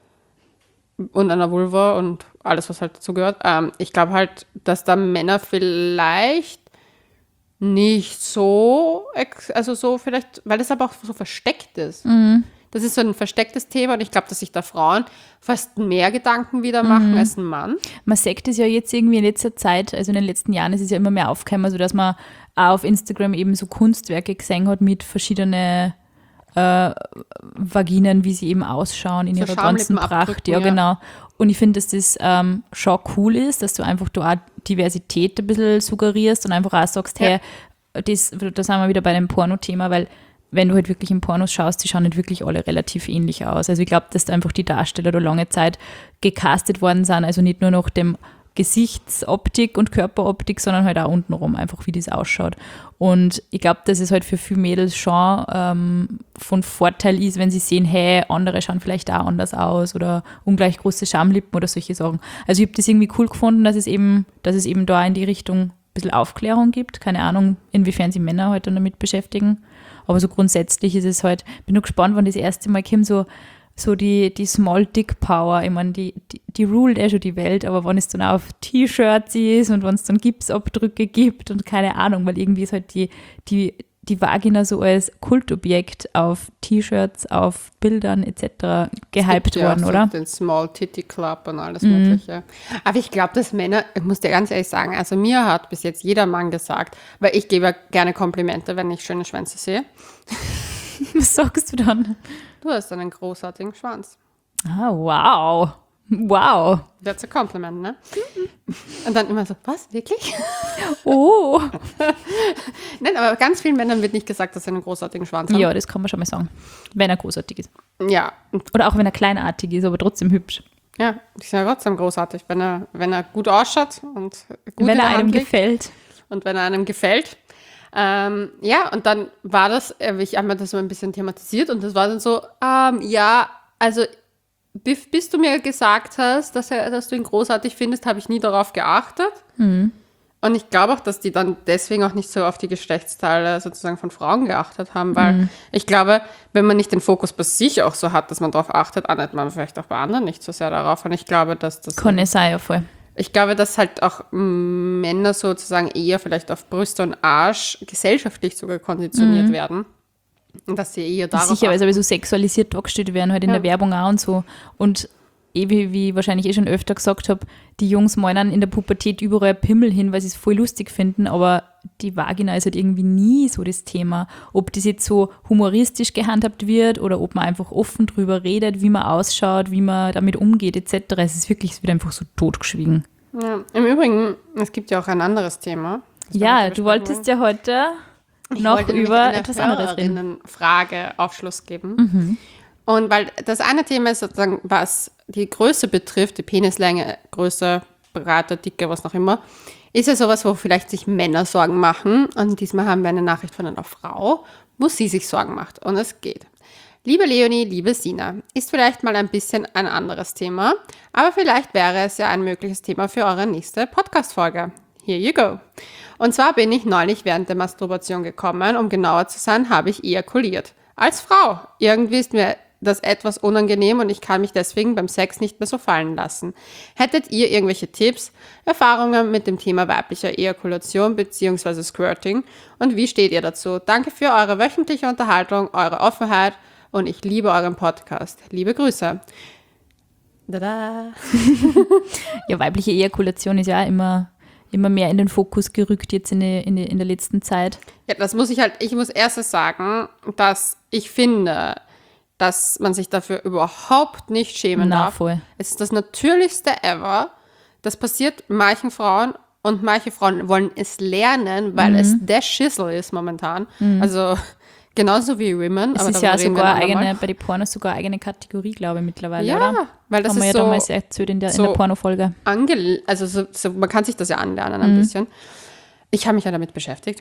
[SPEAKER 1] und einer Vulva und alles, was halt dazu gehört, ähm, ich glaube halt, dass da Männer vielleicht nicht so, ex- also so vielleicht, weil das aber auch so versteckt ist. Das ist so ein verstecktes Thema und ich glaube, dass sich da Frauen fast mehr Gedanken wieder machen als ein Mann.
[SPEAKER 2] Man sagt es ja jetzt irgendwie in letzter Zeit, also in den letzten Jahren ist es ja immer mehr aufgekommen, also dass man auch auf Instagram eben so Kunstwerke gesehen hat mit verschiedenen äh, Vaginen, wie sie eben ausschauen in
[SPEAKER 1] So
[SPEAKER 2] ihrer ganzen Pracht.
[SPEAKER 1] Schamlippenabdrücken,
[SPEAKER 2] Ja,
[SPEAKER 1] ja.
[SPEAKER 2] genau. Und ich finde, dass das ähm, schon cool ist, dass du einfach da auch Diversität ein bisschen suggerierst und einfach auch sagst,
[SPEAKER 1] Ja.
[SPEAKER 2] hey, das, da sind wir wieder bei dem Porno-Thema, weil wenn du halt wirklich in Pornos schaust, die schauen nicht wirklich alle relativ ähnlich aus. Also ich glaube, dass da einfach die Darsteller da lange Zeit gecastet worden sind, also nicht nur nach dem Gesichtsoptik und Körperoptik, sondern halt auch untenrum, einfach wie das ausschaut. Und ich glaube, dass es halt für viele Mädels schon ähm, von Vorteil ist, wenn sie sehen, hey, andere schauen vielleicht auch anders aus oder ungleich große Schamlippen oder solche Sachen. Also ich habe das irgendwie cool gefunden, dass es eben, dass es eben da in die Richtung ein bisschen Aufklärung gibt. Keine Ahnung, inwiefern sich Männer halt dann damit beschäftigen. Aber so grundsätzlich ist es halt, bin nur gespannt, wann das erste Mal kommt, so, so die, die Small Dick Power. Ich meine, die, die, die ruled eh schon die Welt, aber wenn es dann auch auf T-Shirts ist und wenn es dann Gipsabdrücke gibt und keine Ahnung, weil irgendwie ist halt die, die, die Vagina so als Kultobjekt auf T-Shirts, auf Bildern et cetera gehypt
[SPEAKER 1] Gibt ja
[SPEAKER 2] worden,
[SPEAKER 1] auch so
[SPEAKER 2] oder?
[SPEAKER 1] den Small Titty Club und alles Mögliche. Aber ich glaube, dass Männer, ich muss dir ganz ehrlich sagen, also mir hat bis jetzt jeder Mann gesagt, weil ich gebe ja gerne Komplimente, wenn ich schöne Schwänze sehe.
[SPEAKER 2] Was sagst du dann?
[SPEAKER 1] Du hast einen großartigen Schwanz.
[SPEAKER 2] Ah, wow. Wow.
[SPEAKER 1] That's a compliment, ne? Und dann immer so, was, wirklich?
[SPEAKER 2] Oh.
[SPEAKER 1] Nein, aber ganz vielen Männern wird nicht gesagt, dass sie einen großartigen Schwanz haben.
[SPEAKER 2] Ja, das kann man schon mal sagen. Wenn er großartig ist.
[SPEAKER 1] Ja, und
[SPEAKER 2] Oder auch wenn er kleinartig ist, aber trotzdem hübsch.
[SPEAKER 1] ja, die sind ja trotzdem großartig, wenn er, wenn er gut ausschaut und gut
[SPEAKER 2] wenn
[SPEAKER 1] in
[SPEAKER 2] er
[SPEAKER 1] der
[SPEAKER 2] einem
[SPEAKER 1] Hand liegt
[SPEAKER 2] gefällt.
[SPEAKER 1] und wenn er einem gefällt. Ähm, ja, und dann war das, äh, ich habe mir das so ein bisschen thematisiert und das war dann so, ähm, ja, also bis, bis du mir gesagt hast, dass, er, dass du ihn großartig findest, habe ich nie darauf geachtet.
[SPEAKER 2] Mhm.
[SPEAKER 1] Und ich glaube auch, dass die dann deswegen auch nicht so auf die Geschlechtsteile sozusagen von Frauen geachtet haben, weil
[SPEAKER 2] Mhm.
[SPEAKER 1] ich glaube, wenn man nicht den Fokus bei sich auch so hat, dass man darauf achtet, achtet man vielleicht auch bei anderen nicht so sehr darauf. Und ich glaube, dass das
[SPEAKER 2] Kann es sein, ja voll.
[SPEAKER 1] ich glaube, dass halt auch mm, Männer sozusagen eher vielleicht auf Brüste und Arsch gesellschaftlich sogar konditioniert werden. Und dass sie eher darauf
[SPEAKER 2] Sicher, weil
[SPEAKER 1] achten.
[SPEAKER 2] sie so sexualisiert dargestellt werden, halt in
[SPEAKER 1] Ja.
[SPEAKER 2] der Werbung auch und so. Und eh, wie, wie ich wahrscheinlich eh schon öfter gesagt habe, die Jungs meinen in der Pubertät überall Pimmel hin, weil sie es voll lustig finden, aber die Vagina ist halt irgendwie nie so das Thema. Ob das jetzt so humoristisch gehandhabt wird oder ob man einfach offen drüber redet, wie man ausschaut, wie man damit umgeht et cetera. Es ist wirklich, es wird einfach so totgeschwiegen.
[SPEAKER 1] Ja. Im Übrigen, es gibt ja auch ein anderes Thema. das wir
[SPEAKER 2] Ja,
[SPEAKER 1] heute
[SPEAKER 2] du
[SPEAKER 1] besprechen
[SPEAKER 2] wolltest ja heute
[SPEAKER 1] wollen. Ich
[SPEAKER 2] noch
[SPEAKER 1] wollte nämlich
[SPEAKER 2] über
[SPEAKER 1] eine
[SPEAKER 2] etwas anderes reden.
[SPEAKER 1] Hörerinnenfrage Aufschluss geben. Und weil das eine Thema ist sozusagen, was die Größe betrifft, die Penislänge, Größe, Breite, Dicke, was noch immer, ist ja sowas, wo vielleicht sich Männer Sorgen machen. Und diesmal haben wir eine Nachricht von einer Frau, wo sie sich Sorgen macht. Und es geht. Liebe Leonie, liebe Sina, ist vielleicht mal ein bisschen ein anderes Thema, aber vielleicht wäre es ja ein mögliches Thema für eure nächste Podcast-Folge. Here you go. Und zwar bin ich neulich während der Masturbation gekommen, um genauer zu sein, habe ich ejakuliert. Als Frau. Irgendwie ist mir das etwas unangenehm und ich kann mich deswegen beim Sex nicht mehr so fallen lassen. Hättet ihr irgendwelche Tipps, Erfahrungen mit dem Thema weiblicher Ejakulation bzw. Squirting und wie steht ihr dazu? Danke für eure wöchentliche Unterhaltung, eure Offenheit und ich liebe euren Podcast. Liebe Grüße. Tada.
[SPEAKER 2] Ja, weibliche Ejakulation ist ja immer, immer mehr in den Fokus gerückt jetzt in, die, in, die, in der letzten Zeit.
[SPEAKER 1] Ja, das muss ich halt, ich muss erst sagen, dass ich finde, dass man sich dafür überhaupt nicht schämen
[SPEAKER 2] Na,
[SPEAKER 1] darf.
[SPEAKER 2] voll.
[SPEAKER 1] Es ist das Natürlichste ever. Das passiert manchen Frauen und manche Frauen wollen es lernen, weil
[SPEAKER 2] Mhm.
[SPEAKER 1] es der Schissel ist momentan. Also genauso wie Women.
[SPEAKER 2] Es
[SPEAKER 1] aber
[SPEAKER 2] ist ja
[SPEAKER 1] darüber reden wir
[SPEAKER 2] sogar
[SPEAKER 1] ein andermal.
[SPEAKER 2] eigene, bei den Pornos sogar eine eigene Kategorie, glaube ich, mittlerweile,
[SPEAKER 1] Ja,
[SPEAKER 2] oder?
[SPEAKER 1] weil das
[SPEAKER 2] Haben wir
[SPEAKER 1] ist
[SPEAKER 2] ja
[SPEAKER 1] so,
[SPEAKER 2] damals erzählt in der, in
[SPEAKER 1] so
[SPEAKER 2] der Pornofolge.
[SPEAKER 1] ange, also so, so, man kann sich das ja anlernen ein bisschen. Ich habe mich ja damit beschäftigt.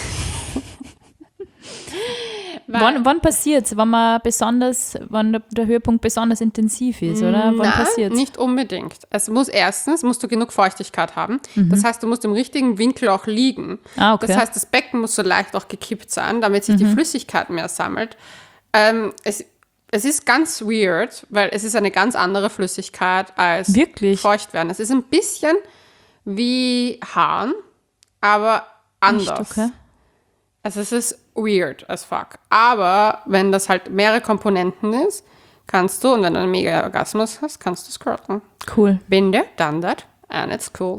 [SPEAKER 1] Weil-
[SPEAKER 2] Wann, wann passiert es? Wenn man besonders, wenn der, der Höhepunkt besonders intensiv ist, oder? Wann
[SPEAKER 1] Nein,
[SPEAKER 2] passiert es?
[SPEAKER 1] nicht unbedingt. Es muss erstens, musst du genug Feuchtigkeit haben. Das heißt, du musst im richtigen Winkel auch liegen.
[SPEAKER 2] Ah, okay.
[SPEAKER 1] Das heißt, das Becken muss so leicht auch gekippt sein, damit sich die Flüssigkeit mehr sammelt. Ähm, es, es ist ganz weird, weil es ist eine ganz andere Flüssigkeit als
[SPEAKER 2] Wirklich?
[SPEAKER 1] feucht werden. Es ist ein bisschen wie Haaren, aber anders.
[SPEAKER 2] Echt, okay.
[SPEAKER 1] Also es ist weird as fuck. Aber wenn das halt mehrere Komponenten ist, kannst du, und wenn du einen mega Orgasmus hast, kannst du squirten.
[SPEAKER 2] Cool.
[SPEAKER 1] Been there, done that, and it's cool.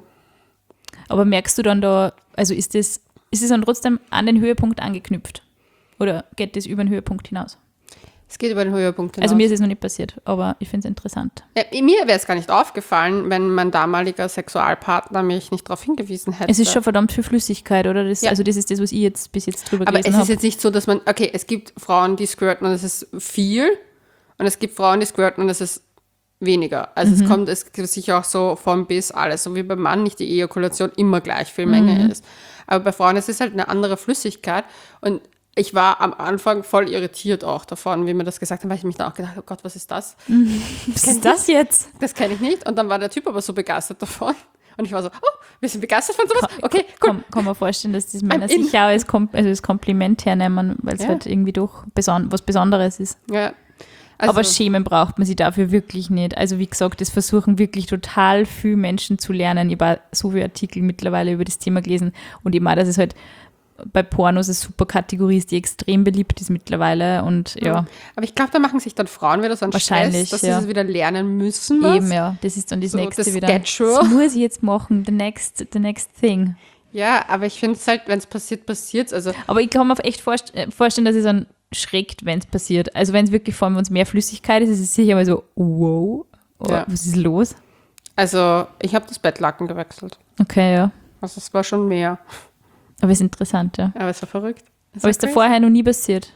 [SPEAKER 2] Aber merkst du dann da, also ist das, ist es dann trotzdem an den Höhepunkt angeknüpft? Oder geht das über den Höhepunkt hinaus?
[SPEAKER 1] Es geht über den Höhepunkt hinaus.
[SPEAKER 2] Also mir ist es noch nicht passiert, aber ich finde es interessant.
[SPEAKER 1] Ja, mir wäre es gar nicht aufgefallen, wenn mein damaliger Sexualpartner mich nicht darauf hingewiesen hätte.
[SPEAKER 2] Es ist schon verdammt viel Flüssigkeit, oder? Das,
[SPEAKER 1] Ja.
[SPEAKER 2] Also das ist das, was ich jetzt bis jetzt drüber
[SPEAKER 1] Aber es
[SPEAKER 2] gelesen
[SPEAKER 1] ist
[SPEAKER 2] habe.
[SPEAKER 1] jetzt nicht so, dass man, okay, es gibt Frauen, die squirten und es ist viel und es gibt Frauen, die squirten und es ist weniger. Also
[SPEAKER 2] Mhm.
[SPEAKER 1] es kommt, es gibt sicher auch so von bis alles, so wie beim Mann nicht die Ejakulation immer gleich viel Menge
[SPEAKER 2] Mhm.
[SPEAKER 1] ist. Aber bei Frauen, es ist halt eine andere Flüssigkeit und ich war am Anfang voll irritiert auch davon, wie mir das gesagt haben, weil ich mich dann auch gedacht habe, oh Gott, was ist das?
[SPEAKER 2] Was ist das jetzt?
[SPEAKER 1] Das kenne ich nicht. Und dann war der Typ aber so begeistert davon. Und ich war so, oh, wir sind begeistert von sowas? Okay, cool.
[SPEAKER 2] Kann, kann man vorstellen, dass das Männer
[SPEAKER 1] I'm in.
[SPEAKER 2] sicher auch als, Kom also als Kompliment hernehmen, weil es
[SPEAKER 1] Ja.
[SPEAKER 2] halt irgendwie doch beson was Besonderes ist.
[SPEAKER 1] Ja. Also,
[SPEAKER 2] Aber schämen braucht man sich dafür wirklich nicht. Also wie gesagt, das versuchen wirklich total viele Menschen zu lernen. Ich habe so viele Artikel mittlerweile über das Thema gelesen und ich meine, dass es halt bei Pornos eine super Kategorie ist, die extrem beliebt ist mittlerweile und ja,
[SPEAKER 1] aber ich glaube, da machen sich dann Frauen wieder so einen
[SPEAKER 2] Wahrscheinlich,
[SPEAKER 1] Stress, dass
[SPEAKER 2] ja.
[SPEAKER 1] sie es wieder lernen müssen. Was?
[SPEAKER 2] eben ja, das ist dann das
[SPEAKER 1] So,
[SPEAKER 2] nächste
[SPEAKER 1] das
[SPEAKER 2] wieder.
[SPEAKER 1] Schedule.
[SPEAKER 2] Das muss ich jetzt machen, the next, the next thing.
[SPEAKER 1] Ja, aber ich finde es halt, wenn es passiert, passiert es. Also,
[SPEAKER 2] Aber ich kann mir echt vorst äh, vorstellen, dass es dann schreckt, wenn es passiert. Also wenn es wirklich vor allem, wenn es mehr Flüssigkeit ist, ist es sicher mal so, wow, oh,
[SPEAKER 1] Ja.
[SPEAKER 2] was ist los?
[SPEAKER 1] also ich habe das Bettlaken gewechselt.
[SPEAKER 2] Okay, ja.
[SPEAKER 1] Also es war schon mehr.
[SPEAKER 2] Aber es ist interessant, ja.
[SPEAKER 1] Aber es war verrückt. Es
[SPEAKER 2] Aber
[SPEAKER 1] war
[SPEAKER 2] ist da
[SPEAKER 1] crazy.
[SPEAKER 2] vorher noch nie passiert?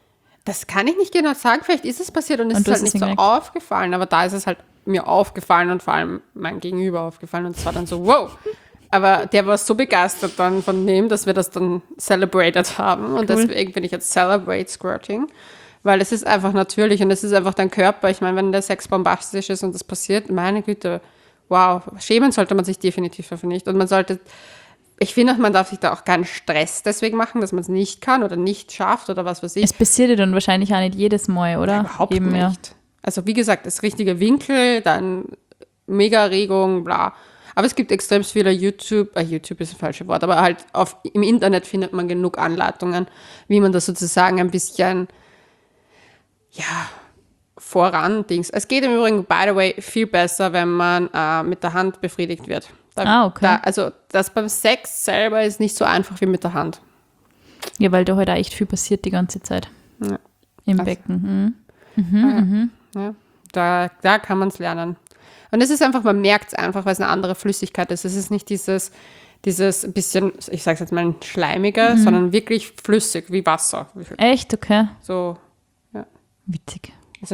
[SPEAKER 1] Das kann ich nicht genau sagen. Vielleicht ist es passiert und es
[SPEAKER 2] Und
[SPEAKER 1] ist
[SPEAKER 2] du
[SPEAKER 1] halt
[SPEAKER 2] hast
[SPEAKER 1] nicht
[SPEAKER 2] es
[SPEAKER 1] so
[SPEAKER 2] gemerkt.
[SPEAKER 1] aufgefallen. Aber da ist es halt mir aufgefallen und vor allem mein Gegenüber aufgefallen. Und es war dann so, wow. Aber der war so begeistert dann von dem, dass wir das dann celebrated haben. Und
[SPEAKER 2] Cool.
[SPEAKER 1] deswegen bin ich jetzt Celebrate Squirting. Weil es ist einfach natürlich und es ist einfach dein Körper. Ich meine, wenn der Sex bombastisch ist und das passiert, meine Güte, wow, schämen sollte man sich definitiv dafür nicht. Und man sollte, ich finde auch, man darf sich da auch keinen Stress deswegen machen, dass man es nicht kann oder nicht schafft oder was weiß ich.
[SPEAKER 2] Es passiert ja dann wahrscheinlich auch nicht jedes Mal, oder?
[SPEAKER 1] Überhaupt
[SPEAKER 2] Eben,
[SPEAKER 1] nicht.
[SPEAKER 2] Ja.
[SPEAKER 1] Also wie gesagt, das richtige Winkel, dann Mega-Regung, bla. Aber es gibt extrem viele YouTube, äh, YouTube ist ein falsches Wort, aber halt auf, im Internet findet man genug Anleitungen, wie man das sozusagen ein bisschen, ja, voran Dings. Es geht im Übrigen, by the way, viel besser, wenn man äh, mit der Hand befriedigt wird. Da,
[SPEAKER 2] Ah, okay.
[SPEAKER 1] Da, also das beim Sex selber ist nicht so einfach wie mit der Hand.
[SPEAKER 2] Ja, weil da halt auch echt viel passiert die ganze Zeit
[SPEAKER 1] Ja.
[SPEAKER 2] im
[SPEAKER 1] Also-
[SPEAKER 2] Becken. Mhm.
[SPEAKER 1] Ja, da, da kann man es lernen. Und es ist einfach, man merkt es einfach, weil es eine andere Flüssigkeit ist. Es ist nicht dieses, dieses bisschen, ich sage jetzt mal schleimige, sondern wirklich flüssig, wie Wasser.
[SPEAKER 2] Echt? Okay.
[SPEAKER 1] So,
[SPEAKER 2] Witzig.
[SPEAKER 1] also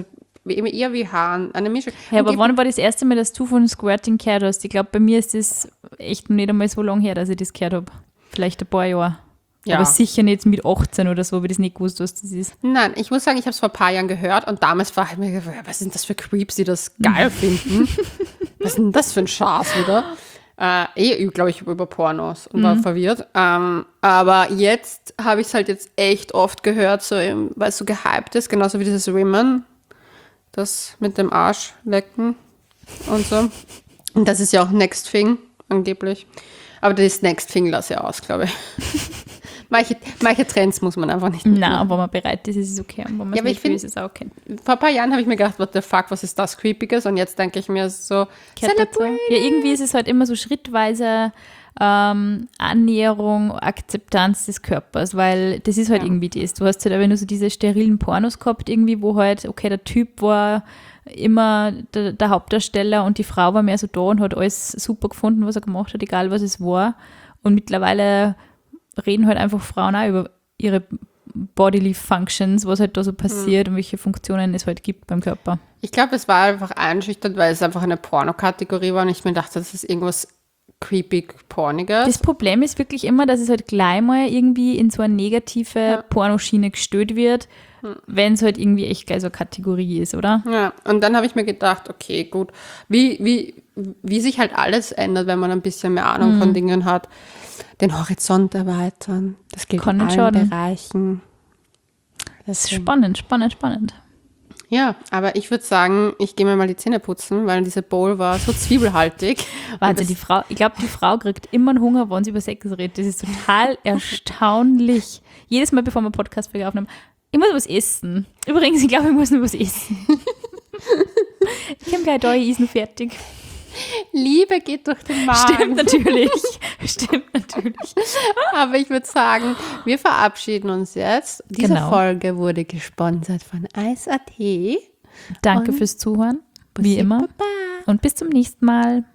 [SPEAKER 1] wie, eher wie Haaren, eine Mischung.
[SPEAKER 2] Ja, aber
[SPEAKER 1] Und
[SPEAKER 2] wann war das erste Mal, dass du von Squirting gehört hast? Ich glaube, bei mir ist das echt noch nicht einmal so lange her, dass ich das gehört habe. Vielleicht ein paar Jahre.
[SPEAKER 1] Ja.
[SPEAKER 2] Aber sicher nicht mit achtzehn oder so, weil ich das nicht gewusst, was das ist.
[SPEAKER 1] Nein, ich muss sagen, ich habe es vor ein paar Jahren gehört und damals war ich mir gedacht, was sind das für Creeps, die das geil finden? Was ist denn das für ein Schatz wieder? Äh, eh, glaube ich, über Pornos und war verwirrt. Ähm, aber jetzt habe ich es halt jetzt echt oft gehört, so weil es so gehypt ist, genauso wie dieses Women, das mit dem Arsch lecken und so. Und das ist ja auch Next Thing, angeblich. Aber das Next Thing lasse ich aus, glaube ich. manche, manche Trends muss man einfach nicht
[SPEAKER 2] Nein,
[SPEAKER 1] mitmachen.
[SPEAKER 2] wenn man bereit ist, ist es okay. Und wenn man
[SPEAKER 1] Ja,
[SPEAKER 2] es
[SPEAKER 1] aber
[SPEAKER 2] nicht
[SPEAKER 1] ich find-
[SPEAKER 2] will, ist es auch okay.
[SPEAKER 1] Vor ein paar Jahren habe ich mir gedacht, what the fuck, was ist das Creepiges? Und jetzt denke ich mir so,
[SPEAKER 2] Gehört dazu.
[SPEAKER 1] celebrate.
[SPEAKER 2] Ja, irgendwie ist es halt immer so schrittweise ähm, Annäherung, Akzeptanz des Körpers, weil das ist halt
[SPEAKER 1] Ja.
[SPEAKER 2] irgendwie das. Du hast halt aber nur so diese sterilen Pornos gehabt irgendwie, wo halt, okay, der Typ war immer der, der Hauptdarsteller und die Frau war mehr so da und hat alles super gefunden, was er gemacht hat, egal was es war. Und mittlerweile reden halt einfach Frauen auch über ihre Bodily Functions, was halt da so passiert und welche Funktionen es halt gibt beim Körper.
[SPEAKER 1] Ich glaube, es war einfach einschüchternd, weil es einfach eine Pornokategorie war und ich mir dachte, das ist irgendwas creepy porniges.
[SPEAKER 2] Das Problem ist wirklich immer, dass es halt gleich mal irgendwie in so eine negative
[SPEAKER 1] Ja.
[SPEAKER 2] Pornoschiene gestellt wird, wenn es halt irgendwie echt gleich so eine Kategorie ist, oder?
[SPEAKER 1] Ja, und dann habe ich mir gedacht, okay, gut, wie, wie, wie sich halt alles ändert, wenn man ein bisschen mehr Ahnung von Dingen hat. Den Horizont erweitern, das gilt
[SPEAKER 2] Kann
[SPEAKER 1] in
[SPEAKER 2] nicht
[SPEAKER 1] allen
[SPEAKER 2] schaden.
[SPEAKER 1] Bereichen.
[SPEAKER 2] Das ist spannend, spannend, spannend.
[SPEAKER 1] Ja, aber ich würde sagen, ich gehe mir mal die Zähne putzen, weil diese Bowl war so zwiebelhaltig.
[SPEAKER 2] Wahnsinn,
[SPEAKER 1] Und
[SPEAKER 2] die Frau, ich glaube, die Frau kriegt immer einen Hunger, wenn sie über Sex redet. Das ist total erstaunlich. Jedes Mal, bevor wir Podcast-Folge aufnehmen, ich muss was essen. Übrigens, ich glaube, ich muss noch was essen. Ich komme gleich da, ich ist noch fertig.
[SPEAKER 1] Liebe geht durch den Magen.
[SPEAKER 2] Stimmt natürlich. Stimmt natürlich.
[SPEAKER 1] Aber ich würde sagen, wir verabschieden uns jetzt. Diese
[SPEAKER 2] Genau.
[SPEAKER 1] Folge wurde gesponsert von Eis Punkt at.
[SPEAKER 2] Danke
[SPEAKER 1] Und
[SPEAKER 2] fürs Zuhören, wie
[SPEAKER 1] Bussi
[SPEAKER 2] immer.
[SPEAKER 1] Baba.
[SPEAKER 2] Und bis zum nächsten Mal.